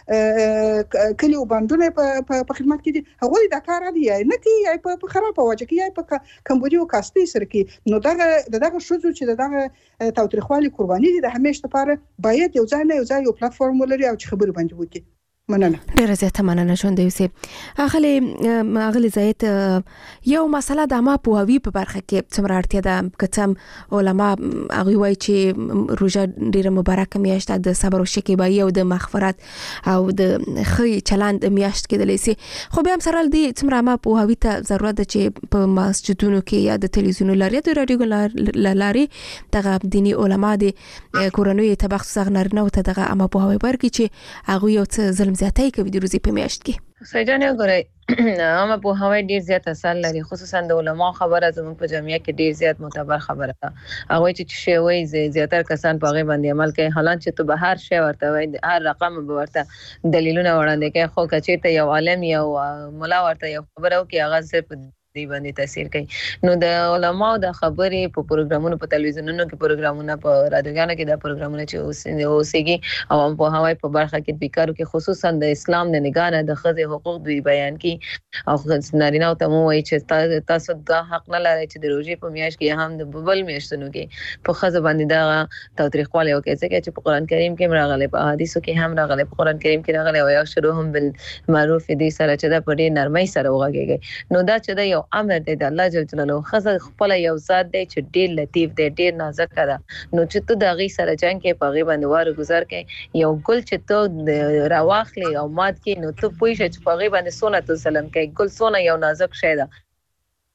دی کلی او باندونه په خدمت کې دي هغه دا کار دی نه کی په خراب واجه کی په کمبودیو کاستي سره کې نو دغه دغه شوزو چې دغه تاوتریخوالي قرباني دي د همیشه لپاره باید یو ځای نه یو ځای یو پلیټفارم ولري او چې خبرې باندې وکړي مننه ډیره زیاته مننه ژوندی اوسې اغلی اغلی زیات یو مسله د ما په هوی په برخه کې څومره اړتیا ده کتم علما هغه وایي چې روزه ډیره مبارکه میاشت د صبر او شکیبایی او د مغفرت او د خی چلند میاشت کې د لیسي خو به هم سره دی څومره ما په هوی ته ضرورت ده چې په مسجدونو کې یا د تلویزیون لاري د رادیو لاري دغه دینی علما د کورنوي تبخص غنرنه او ته دغه اما په هوی برګي چې هغه یو څه ظلم زیاتای کوي د روزي په میاشت کې سجانه ګورئ اما په هوای ډیر زیات اثر لري خصوصا د علماء خبره زموږ په جامعه کې ډیر زیات معتبر خبره ده هغه چې شی وایي زیاتره کسان په هغه باندې عمل کوي حالان چې ته به هر شی ورته وایي هر رقم به ورته دلیلونه وړاندې کوي خو کچې ته یو عالم یو مولا ورته یو خبره وکي هغه صرف دی باندې تاثیر کوي نو د علماء د خبرې په پروګرامونو په تلویزیونونو کې پروګرامونه په رادیوګانو کې د پروګرامونه چې اوسېږي او په هوای په برخه کې بیکارو کې خصوصا د اسلام د نگاه د ښځې حقوق دوی بیان کې او نارینه ته مو وایي چې تاسو دا حق نه لرئ چې د روزي په میاشت کې هم د بل میاشتونو کې په ښځه باندې دا تاوتریخوالی وکړي ځکه چې په قران کریم کې راغلي په احادیثو کې هم راغلي په قران کریم کې راغلي او یو شروهم بالمعروف دي سره چې دا په ډېر نرمۍ سره وغږیږي نو دا چې دا یو امر دی د الله جل جلاله خزه خپل یو ذات دی چې ډیر لطیف دی ډیر نازک ده نو چې ته د غي سره جنگ کې په غي باندې واره گزار کې یو ګل چې ته راواخلې او مات کې نو ته پوه شې چې په غي باندې سونه ته سلام کوي ګل سونه یو نازک شی ده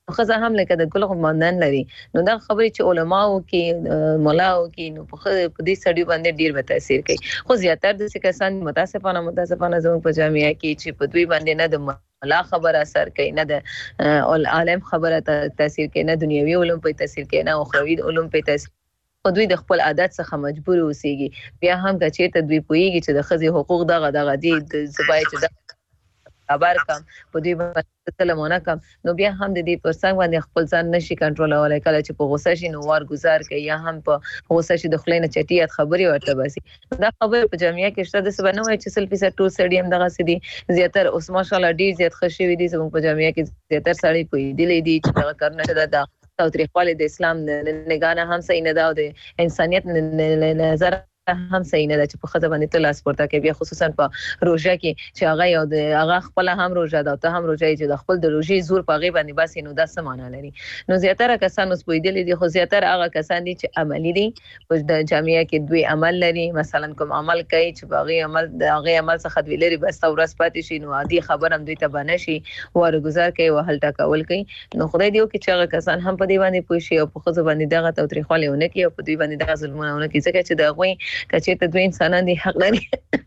خزه هم لکه د ګل غمندان لري نو دا خبرې چې علماو کې مولاو کې نو په دې سړي باندې ډیر به تاثیر کوي خو زیاتره د کسان متاسفانه متاسفانه زموږ په جامعه کې چې په دوی باندې نه د مولا خبره اثر کوي نه د عالم خبره تاثیر کوي نه دنیوي علوم په تاثیر کوي نه اخروی علوم په تاثیر او دوی د خپل عادت څخه مجبور اوسېږي بیا هم که چیرته دوی پوهیږي چې د ښځې حقوق دغه دغه دي د زبای چې خبر کم په دوی باندې تلمونه کم نو بیا هم د دې پر څنګ باندې خپل ځان نشي کنټرولولای کله چې په غوسه شي نو وار گزار کوي یا هم په غوسه شي د خلینو چټیات خبري ورته باسي دا خبره په جامعه کې شته د سبا نه وای چې سل فیصد ټول سړي هم دغه سدي زیاتره اوس ماشاءالله ډیر زیات خوشي وي دي زموږ په جامعه کې زیاتره سړي په دې لیدي چې دغه کارونه ده تاریخوالي د اسلام نگاه هم صحیح نه ده او د انسانيت نظر هم صحیح نه ده چې په خزه باندې تل اسپورتا کې بیا خصوصا په روژه کې چې هغه یو د هغه خپل هم روژه ده ته هم روژه چې د خپل د روژې زور په غي باندې بس نو د سمانه لري نو زیاتره کسان اوس پویدل دي خو زیاتره هغه کسان دي چې عملی دي په د جامعه کې دوی عمل لري مثلا کوم عمل کوي چې باغی عمل د هغه عمل څخه دوی لري بس ورځ پاتې شي نو عادي خبر هم دوی ته باندې شي ورګزار کوي او هلته کول کوي نو خدای دې وکړي چې هغه کسان هم په دې باندې پوه شي او په خزه باندې دغه توتریخواله ونه کوي او په دوی باندې دغه ظلمونه ونه کوي ځکه چې دغه کچې ته دوی انسانان دي حق لري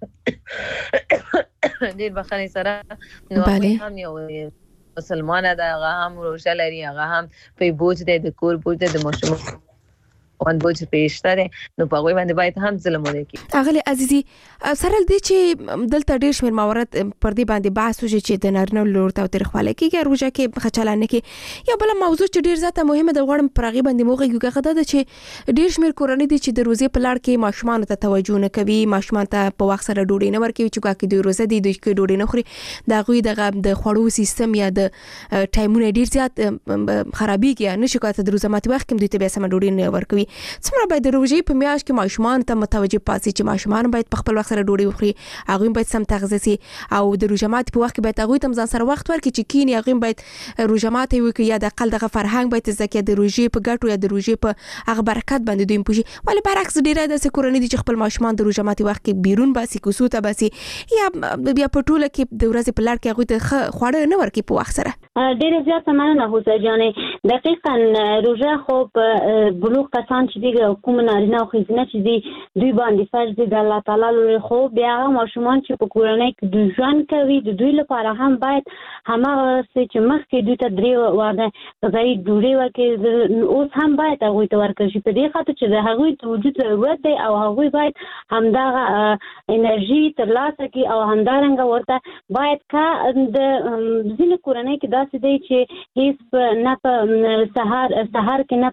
ډیر بخښنې سره نو هم یو مسلمانه ده هغه هم روژه لري هغه هم په بوج دی د کور بوج دی د ماشوم وان بوج پېشته ده نو په غوي باندې باید هم ظلم وکړي اغلی عزیزي سره دې چې دلته ډیر شمیر موارد پر دې باندې بحث وشي چې د نارینه لور ته تاریخواله کېږي روژه کې خچلانه کې یا بل موضوع چې ډیر زیاته مهمه ده غواړم پر غي باندې موږ یو غږ ده چې ډیر شمیر کورنۍ دي چې د روزي په لار کې ماشومان ته توجه نه کوي ماشومان ته په وخت سره ډوډۍ نه ورکوي چې کوکې دوی روزه دي دوی کې ډوډۍ نه خوري دا غوي د خوړو سیستم یا د ټایمونه ډیر زیات خرابېږي نشي کوته د روزه ماتي وخت کې دوی ته به سم ډوډۍ نه ورکوي څومره باید د روژې په میاشت کې ماشومان ته متوجه پاتې چې ماشومان باید په خپل وخت سره ډوډۍ وخوري هغه باید سم تغذیه شي او د روژه ماتي په وخت کې باید هغه تم ځان سره وخت ورکړي چې کینی هغه باید روژه ماتي وکړي یا د اقل دغه فرهنګ باید زکه د روژې په ګټو یا د روژې په هغه برکت باندې دوی پوښي ولی برعکس ډیره د سکورنۍ دي چې خپل ماشومان د روژه ماتي وخت کې بیرون باسي کوسوته باسي یا بیا په ټوله کې د ورځې په لار کې هغه ته خوړه نه ورکړي په وخت سره ډیره زیاته مننه حسین جانې دقیقاً روژه خو بلوغ کسان چې دی کوم نارینه او ښځینه چې دی دوی باندې فرض دی د الله تعالی لوري خو بیا هغه ماشومان چې په کورنۍ کې دوی ژوند کوي د دوی لپاره هم باید هماغه چې مخکې دوی ته درې واده غذایي ډوډۍ ورکړي اوس هم باید هغوی ته ورکړل شي په دې خاطر چې د هغوی د وجود ضرورت دی او هغوی باید همدغه انرژي ترلاسه کړي او همدارنګه ورته باید که د ځینې کورنۍ کې داسې دی چې هیڅ نه په سهار سهار کې نه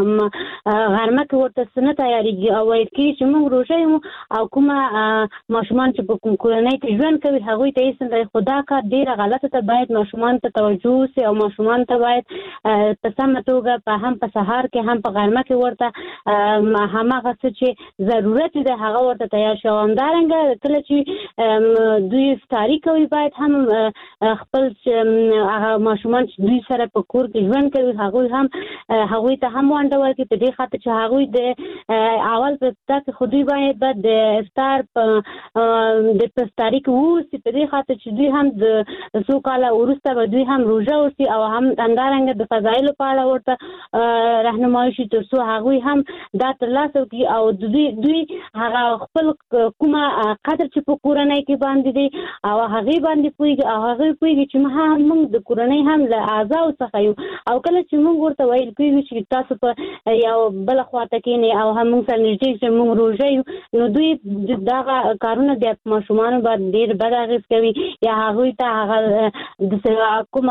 په غرمه کې ورته سنت تیاریږي او وایي چې موږ روژه یو او کومه ماشومان چې په کورنۍ کې ژوند کوي هغوی ته یې څنګه خدا کار ډیره غلطه ده باید ماشومان ته توجه وشي او ماشومان ته باید په سمه توګه په هم په سهار کې هم په غرمه کې ورته هماغه څه چې ضرورت دی هغه ورته تیار شي همدارنګه کله چې دوی افطاري کوي باید هم خپل هغه ماشومان چې دوی سره په کور کې ژوند کوي هغوی هم هغوی ته هم ونډه ورکړي په دې خاطر چې هغوی د اول په تاسو خو دوی باید د افطار په د افطاري کې ووسي په دې خاطر چې دوی هم د څو کاله وروسته به دوی هم روژه وسي او هم همدارنګه د فضایلو په اړه ورته راهنمایي شي تر څو هغوی هم دا ترلاسه کړي او دوی دوی هغه خپل کومه قدر چې په کورنۍ کې باندې دي او هغې باندې پوهېږي او هغې پوهېږي چې موږ د کورنۍ هم له اعضاو څخه یو او کله چې موږ ورته ویل کېږي چې تاسو په یو بله خواته کېنئ او هم موږ سره نږدې چې موږ روژه یو نو دوی دغه کارونه بیا په ماشومانو باندې ډېر بد اغېز کوي یا هغوی ته هغه د کومه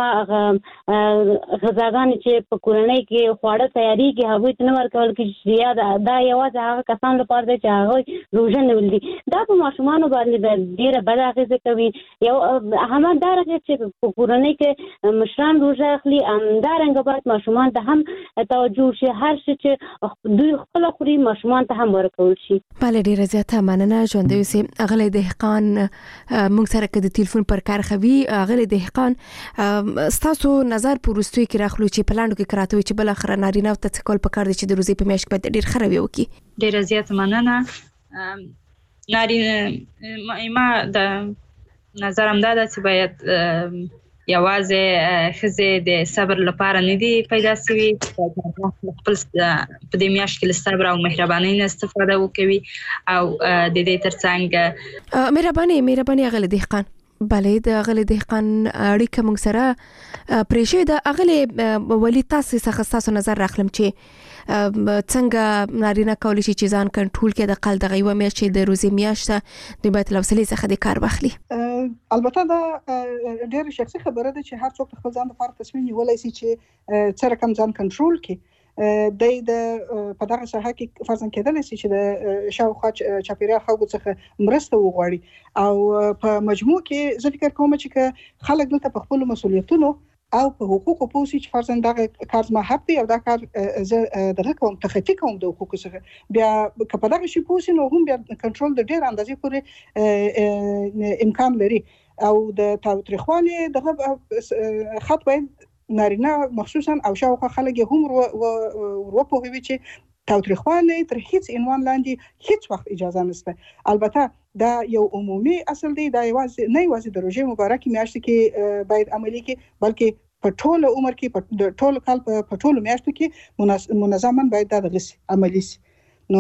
غذاګانې چې په کورنۍ کې خواړه تیارېږي هغوی ته نه ورکول کېږي یا دا یوازې هغه کسان لپاره دی چې هغوی روژه نیولي دي دا په ماشومانو باندې ډېره بد اغېزه کوي یو همدارنګه چې په کورنۍ کې مشران روژه اخلي همدارنګه باید ماشومان ته هم توجه وشي هر شي چې دوی خپل خوري ماشومان ته هم ورکول شي بله ډیره زیاته مننه ژوندی اوسئ اغلی دهقان موږ سره که د تلیفون پر کار خوي اغلی دهقان ستاسو نظر په وروستیو کې راخلو چې په لاندو کې کراته وي چې بالاخره نارینه ته څه کول پکار دی چې د روزې په میاشت کې باید ډېر ښه رویه وکړي ډیره زیاته مننه نارینه ما د نظرم دا ده چې باید یوازې خزه د صبر لپاره نه دی پیدا شوی خپل په دې میاشت کې صبر او مهرباني نه استفاده وکوي او د دې ترڅنګ مهرباني مهرباني غل دهقان بلې د غل دهقان اړیکه موږ سره پرېښې د اغله ولی تاسو څخه تاسو نظر راخلم چې څنګه نارینه کولی شي چې ځان کنټرول کړي د قل دغه یو میاشت د روزي میاشت د بیت الوصلې څخه د کار واخلي. البته دا ډېر شخصي خبره ده چې هر څوک خپل ځان لپاره تصمیم نیولای شي چې څه رقم ځان کنټرول کړي. د د په دغه ساحه کې فرضاً کېدل شي چې د شاوخوا چاپیریال خلکو څخه مرسته وغواړي او په مجموع کې زه فکر کوم چې خلک دلته په خپل مسؤلیتونو او په حقوقو پوسی چې فرضاً دغه کار ما حق دی او دا کار زه دغه کوم تخطی کوم د حقوقو څخه بیا که په دغه شی پوسی نو هم بیا کنټرول د ډېر اندازې پورې امکان لري او د تاوتریخوالي دغه خط باید نارینه مخصوصا او شاوخوا خلک هم ورو په وی چې تاوتریخوالي تر هیڅ عنوان لاندې هیڅ وخت اجازه نشته. البته دا یو عمومي اصل دی دا یوازې نه یوازې د روزي مبارکي میاشت کې باید عملي کې بلکې په ټول عمر کې په ټول کال په ټول میاشتو کې منظماً باید دا دغه عملي شي. نو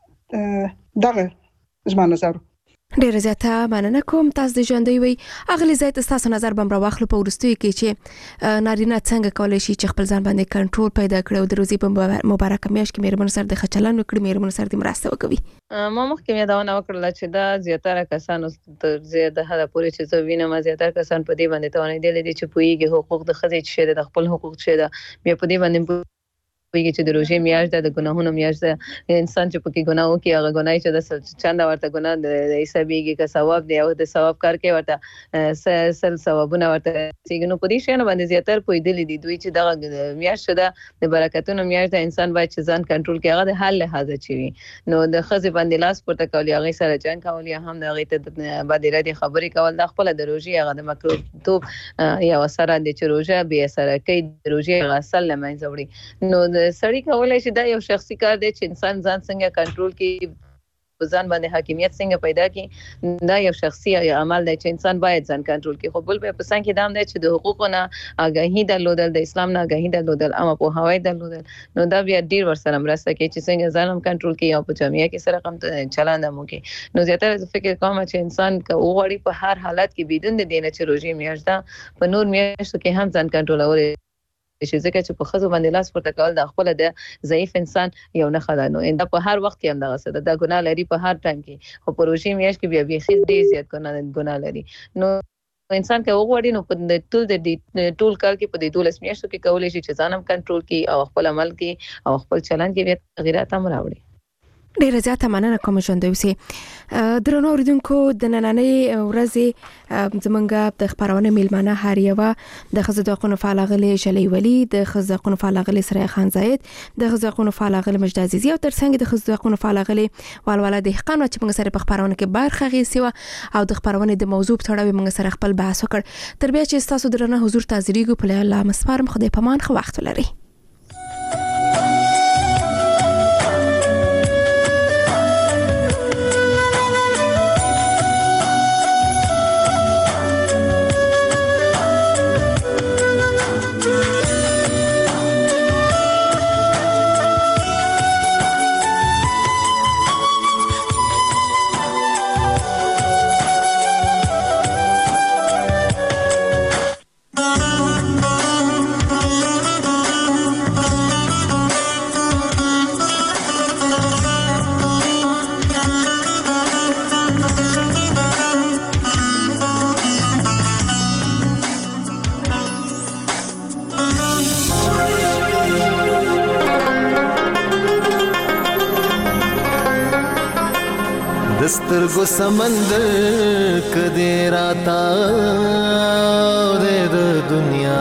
دغه زما نظر. ډیره زیاته مننه کوم تاسو د ژوندۍ وي اغلی زیات تاسو نظر بم را واخلو په ورستوي کې چې نارینه څنګه کولای شي چې خپل ځان باندې کنټرول پیدا کړي او د روزي په مبارک میاشت کې میرمن سره د خچلن وکړي میرمن سره د مرسته وکوي. ما مخکې یادونه وکړه چې دا زیاتره کسانو تر زیاته حد پورې چې زه وینم زیاتره کسان په دې باندې توانې دي چې پوېږي حقوق د ښځې چې د خپل حقوق چې دا بیا په دې باندې ویږي چې د روزي میاشت د ګناهونو میاشت انسان چې پکې ګناه وکي هغه ګناه چې د چنده ورته ګناه د حسابيږي که ثواب دی او د ثواب کار کوي ورته سل ثوابونه ورته سیګنو په دې شنه باندې زیاتره پویدل دي دوی چې دغه میاشت ده د برکتونو میاشت د انسان باید چې ځان کنټرول کوي هغه د حل لحاظه چي نو د خزې باندې لاس پورته کوي هغه سره جنگ کوي هم د هغه ته باندې ردی خبري کول د خپل د روزي هغه د مکروه توپ یا وسره د چروجه به سره کوي د روزي غسل لمن زوري نو سړی کولای شي دا یو شخصي کار دی چې انسان ځان څنګه کنټرول کړي ځان باندې حاکمیت څنګه پیدا کړي دا یو شخصي عمل دی چې انسان باید ځان کنټرول کړي خو بل په سان کې دام دی چې د حقوقونو آگاهی درلودل د اسلام نه آگاهی درلودل اما په هوای درلودل نو دا بیا ډیر ورسره مرسته کوي چې څنګه ځان کنټرول کړي او په جامعه کې سره کم چلند مو کوي نو زیاتره فکر کوم چې انسان که وغوړي په هر حالت کې بدون د دینه چې روزي میاشت په نور میاشتو کې هم ځان کنټرول چې ځکه چې په خزو باندې لاس پورته کول د خپل د ضعیف انسان یو نه خدای نو انده په هر وخت کې هم دغه څه د ګناه لري په هر ټایم کې خو په روزي میاشت کې بیا بیا خې ډیر زیات ګناه ګناه لري نو انسان که وګوري نو په ټول د ټول کال کې په دې دولس میاشتو کې کولای شي چې ځانم کنټرول کړي او خپل عمل کې او خپل چلند کې بیا تغیرات هم راوړي ډیره زیاته مننه کوم ژوندۍ اوسئ درنو اوریدونکو د نننۍ ورځې زمونږ د خبرونه میلمانه هر یو د ښځو د حقوقو فعال غلي جلی ولی د ښځو د حقوقو فعال غلي سره خان زاید د ښځو د حقوقو فعال غلي مجد عزیزی او ترڅنګ د ښځو د حقوقو فعال غلي والواله دهقان چې موږ سره په خبرونه کې بارخه غیسي او د خبرونه د موضوع په اړه موږ سره خپل بحث وکړ تر بیا چې تاسو درنه حضور تازریګو په الله مسپارم خدای پامان خو وخت ولري سترګو سمندر کدی راتا د دنیا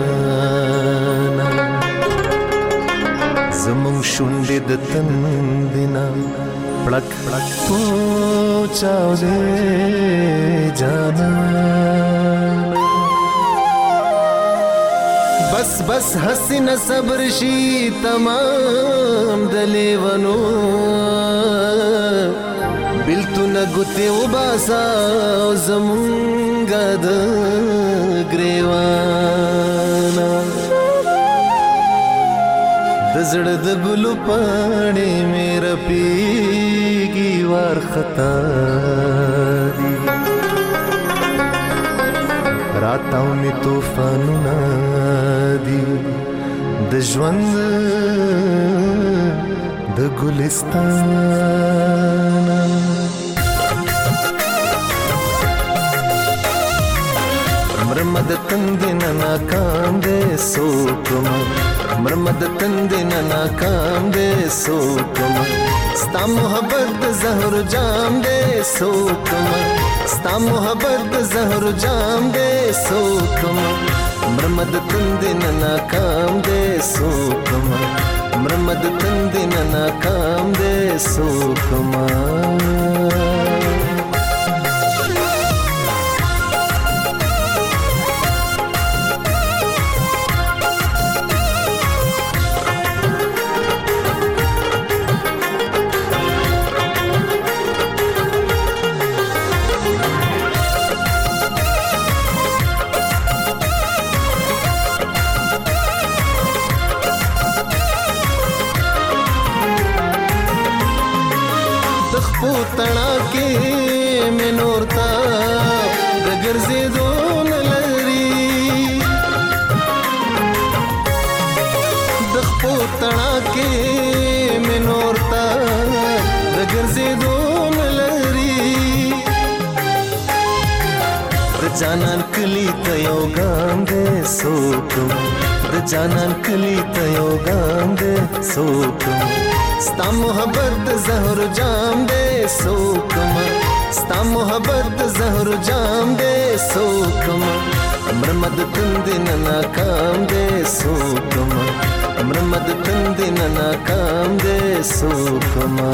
زمون شونډې د تندنا پړک پړک پوچاو دې جانا بس بس حسین صبر شي تمام د لیونو بیلتون گوتی و باسا زمونگا د گریوانا دزړه د ګلو پاڼې میرا پیږي وار خطا دي راتاو می طوفانونه دي د ژوند د ګلستان مرمد تندن ناکام دے سوکما مرمد تندن ناکام دے سوکما ستا محبت زهر جام دے سوکما ستا محبت زهر جام دے سوکما مرمد تندن ناکام دے سوکما مرمد تندن ناکام دے سوکما تنا کې مې نور تا د ګرځېدو نه لري د خپو تنا کې مې نور تا د ګرځېدو نه لري د جانان کلی ته یو ګام دې سوکم د جانان کلی ته یو ګام دې سوکم ستا محبت زهر جام دے سوکما ستا محبت زهر جام دے سوکما مرمد تندن ناکام دے سوکما مرمد تندن ناکام دے سوکما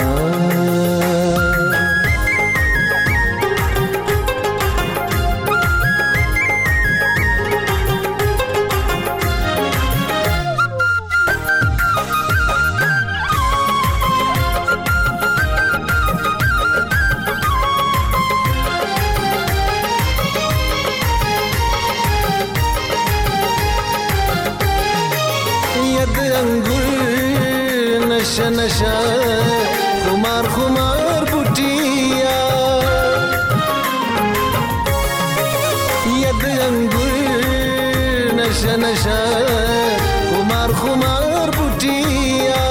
نشا نشا خمار خمار بوټیا ید انګور نشا نشا خمار خمار بوټیا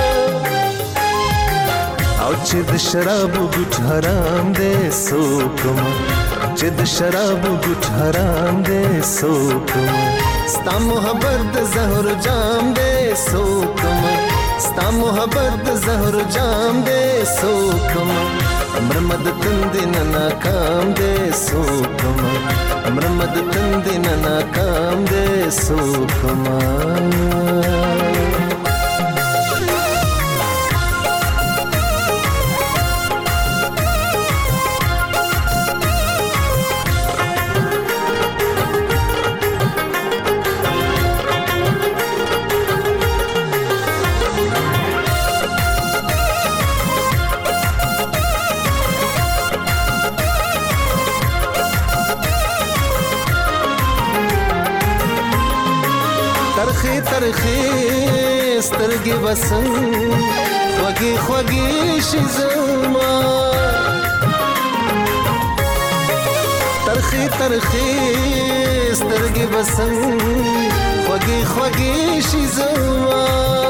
او چې د شراب ګټ حرام دې سوکما چې د شراب ګټ حرام دې سوکما ستا محبت زهر جام دے سوکما ستا محبت زهر جام دے سوکما مرمد تندن ناکام دے سوکما مرمد تندن ناکام دے سوکما ترخی ترخی سترګې بسن خوږې خوږې شي زما ترخی ترخی سترګې بسن خوږې خوږې شي زما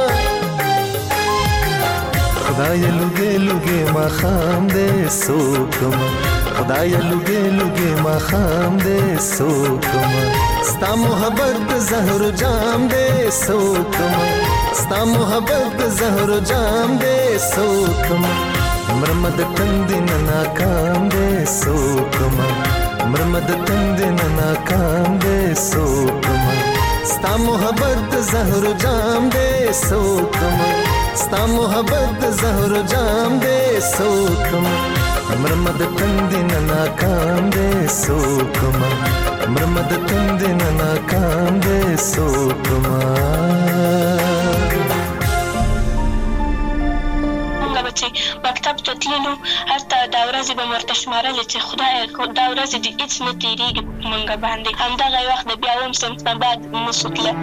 خدای لوګې لوګې ما خام دې سوکما خدای لوګې لوګې ما خام دې سوکما ستا محبت زهر جام دے سوکما ستا محبت زهر جام دے سوکما مرمد تندن ناکام دے سوکما مرمد تندن ناکام دے سوکما ستا محبت زهر جام دے سوکما ستا محبت زهر جام دے سوکما مرمد تندن ناکام دے سوکما مرمد تندن ناکام دے سوکما مکتب ته تللو هلته دا ورځې به مې ورته شمارلې چې خدایه دا ورځې دې هېڅ نه تېرېږي په مونږ باندې. همدغه وخت د بیا اووم صنف نه بعد نسو تله.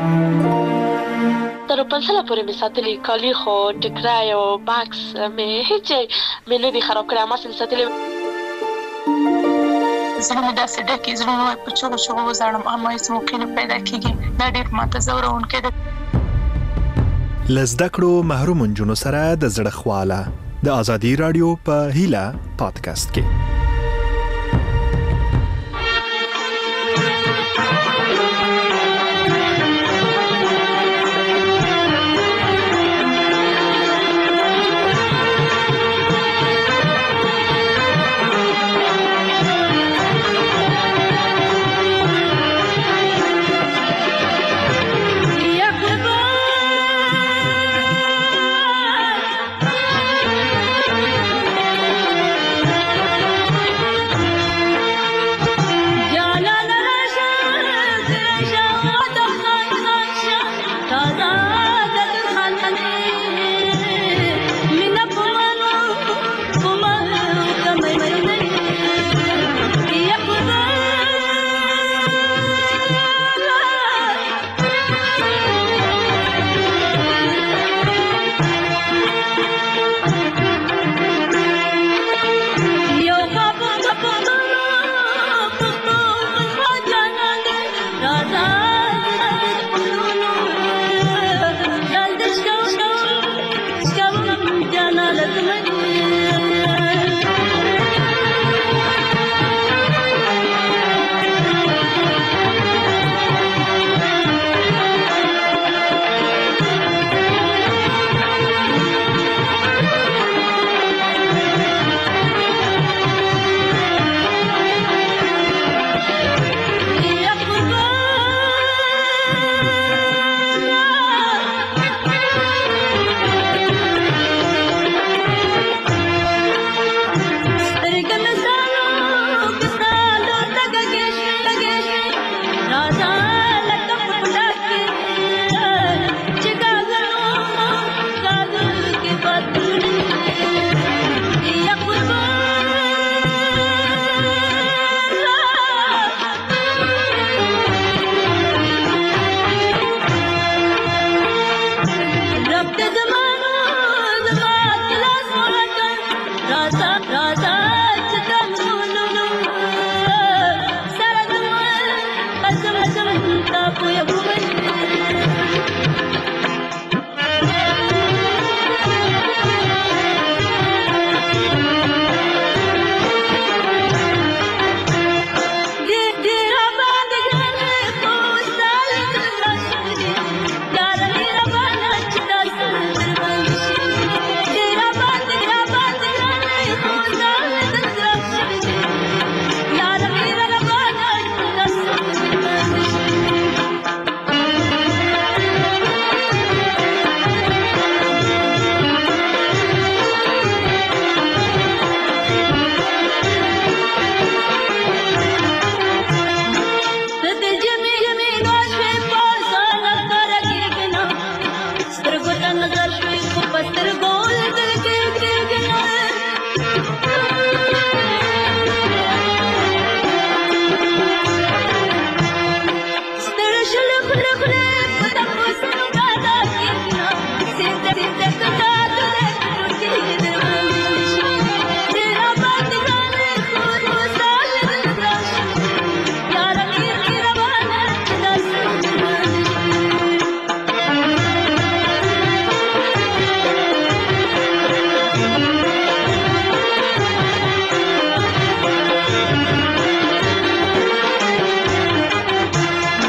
تر پنځله پورې مې ساتلي کالي، خو ټکری او بکس مې هېڅ مې نه دي خراب کړی، هماسې مې ساتلي. زړونه داسې ډکې، زړونه وایي په چغو چغو وزاړم، اما هېڅ موقع نه پیدا کېږي. دا ډېر ماته ځوروونکی ده. له زده کړو محروم نجونو سره د زړه خواله د ازادي راډیو په هیله پادکاسټ کې.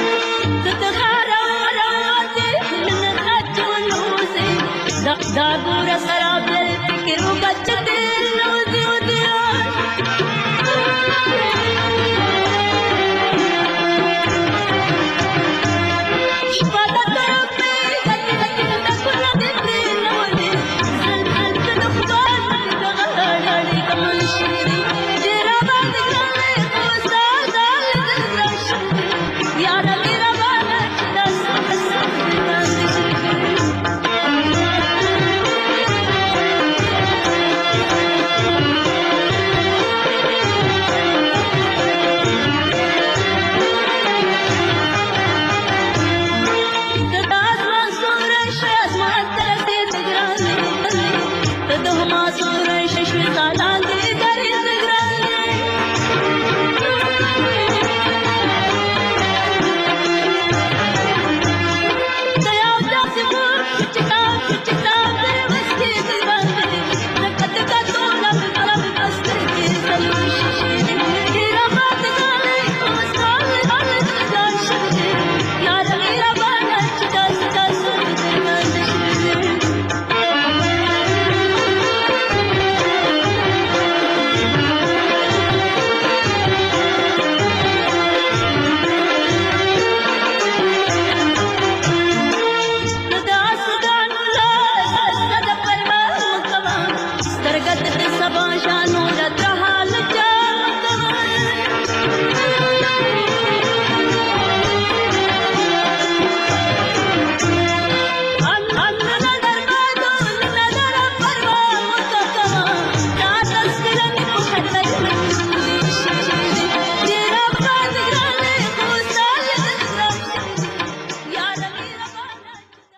Da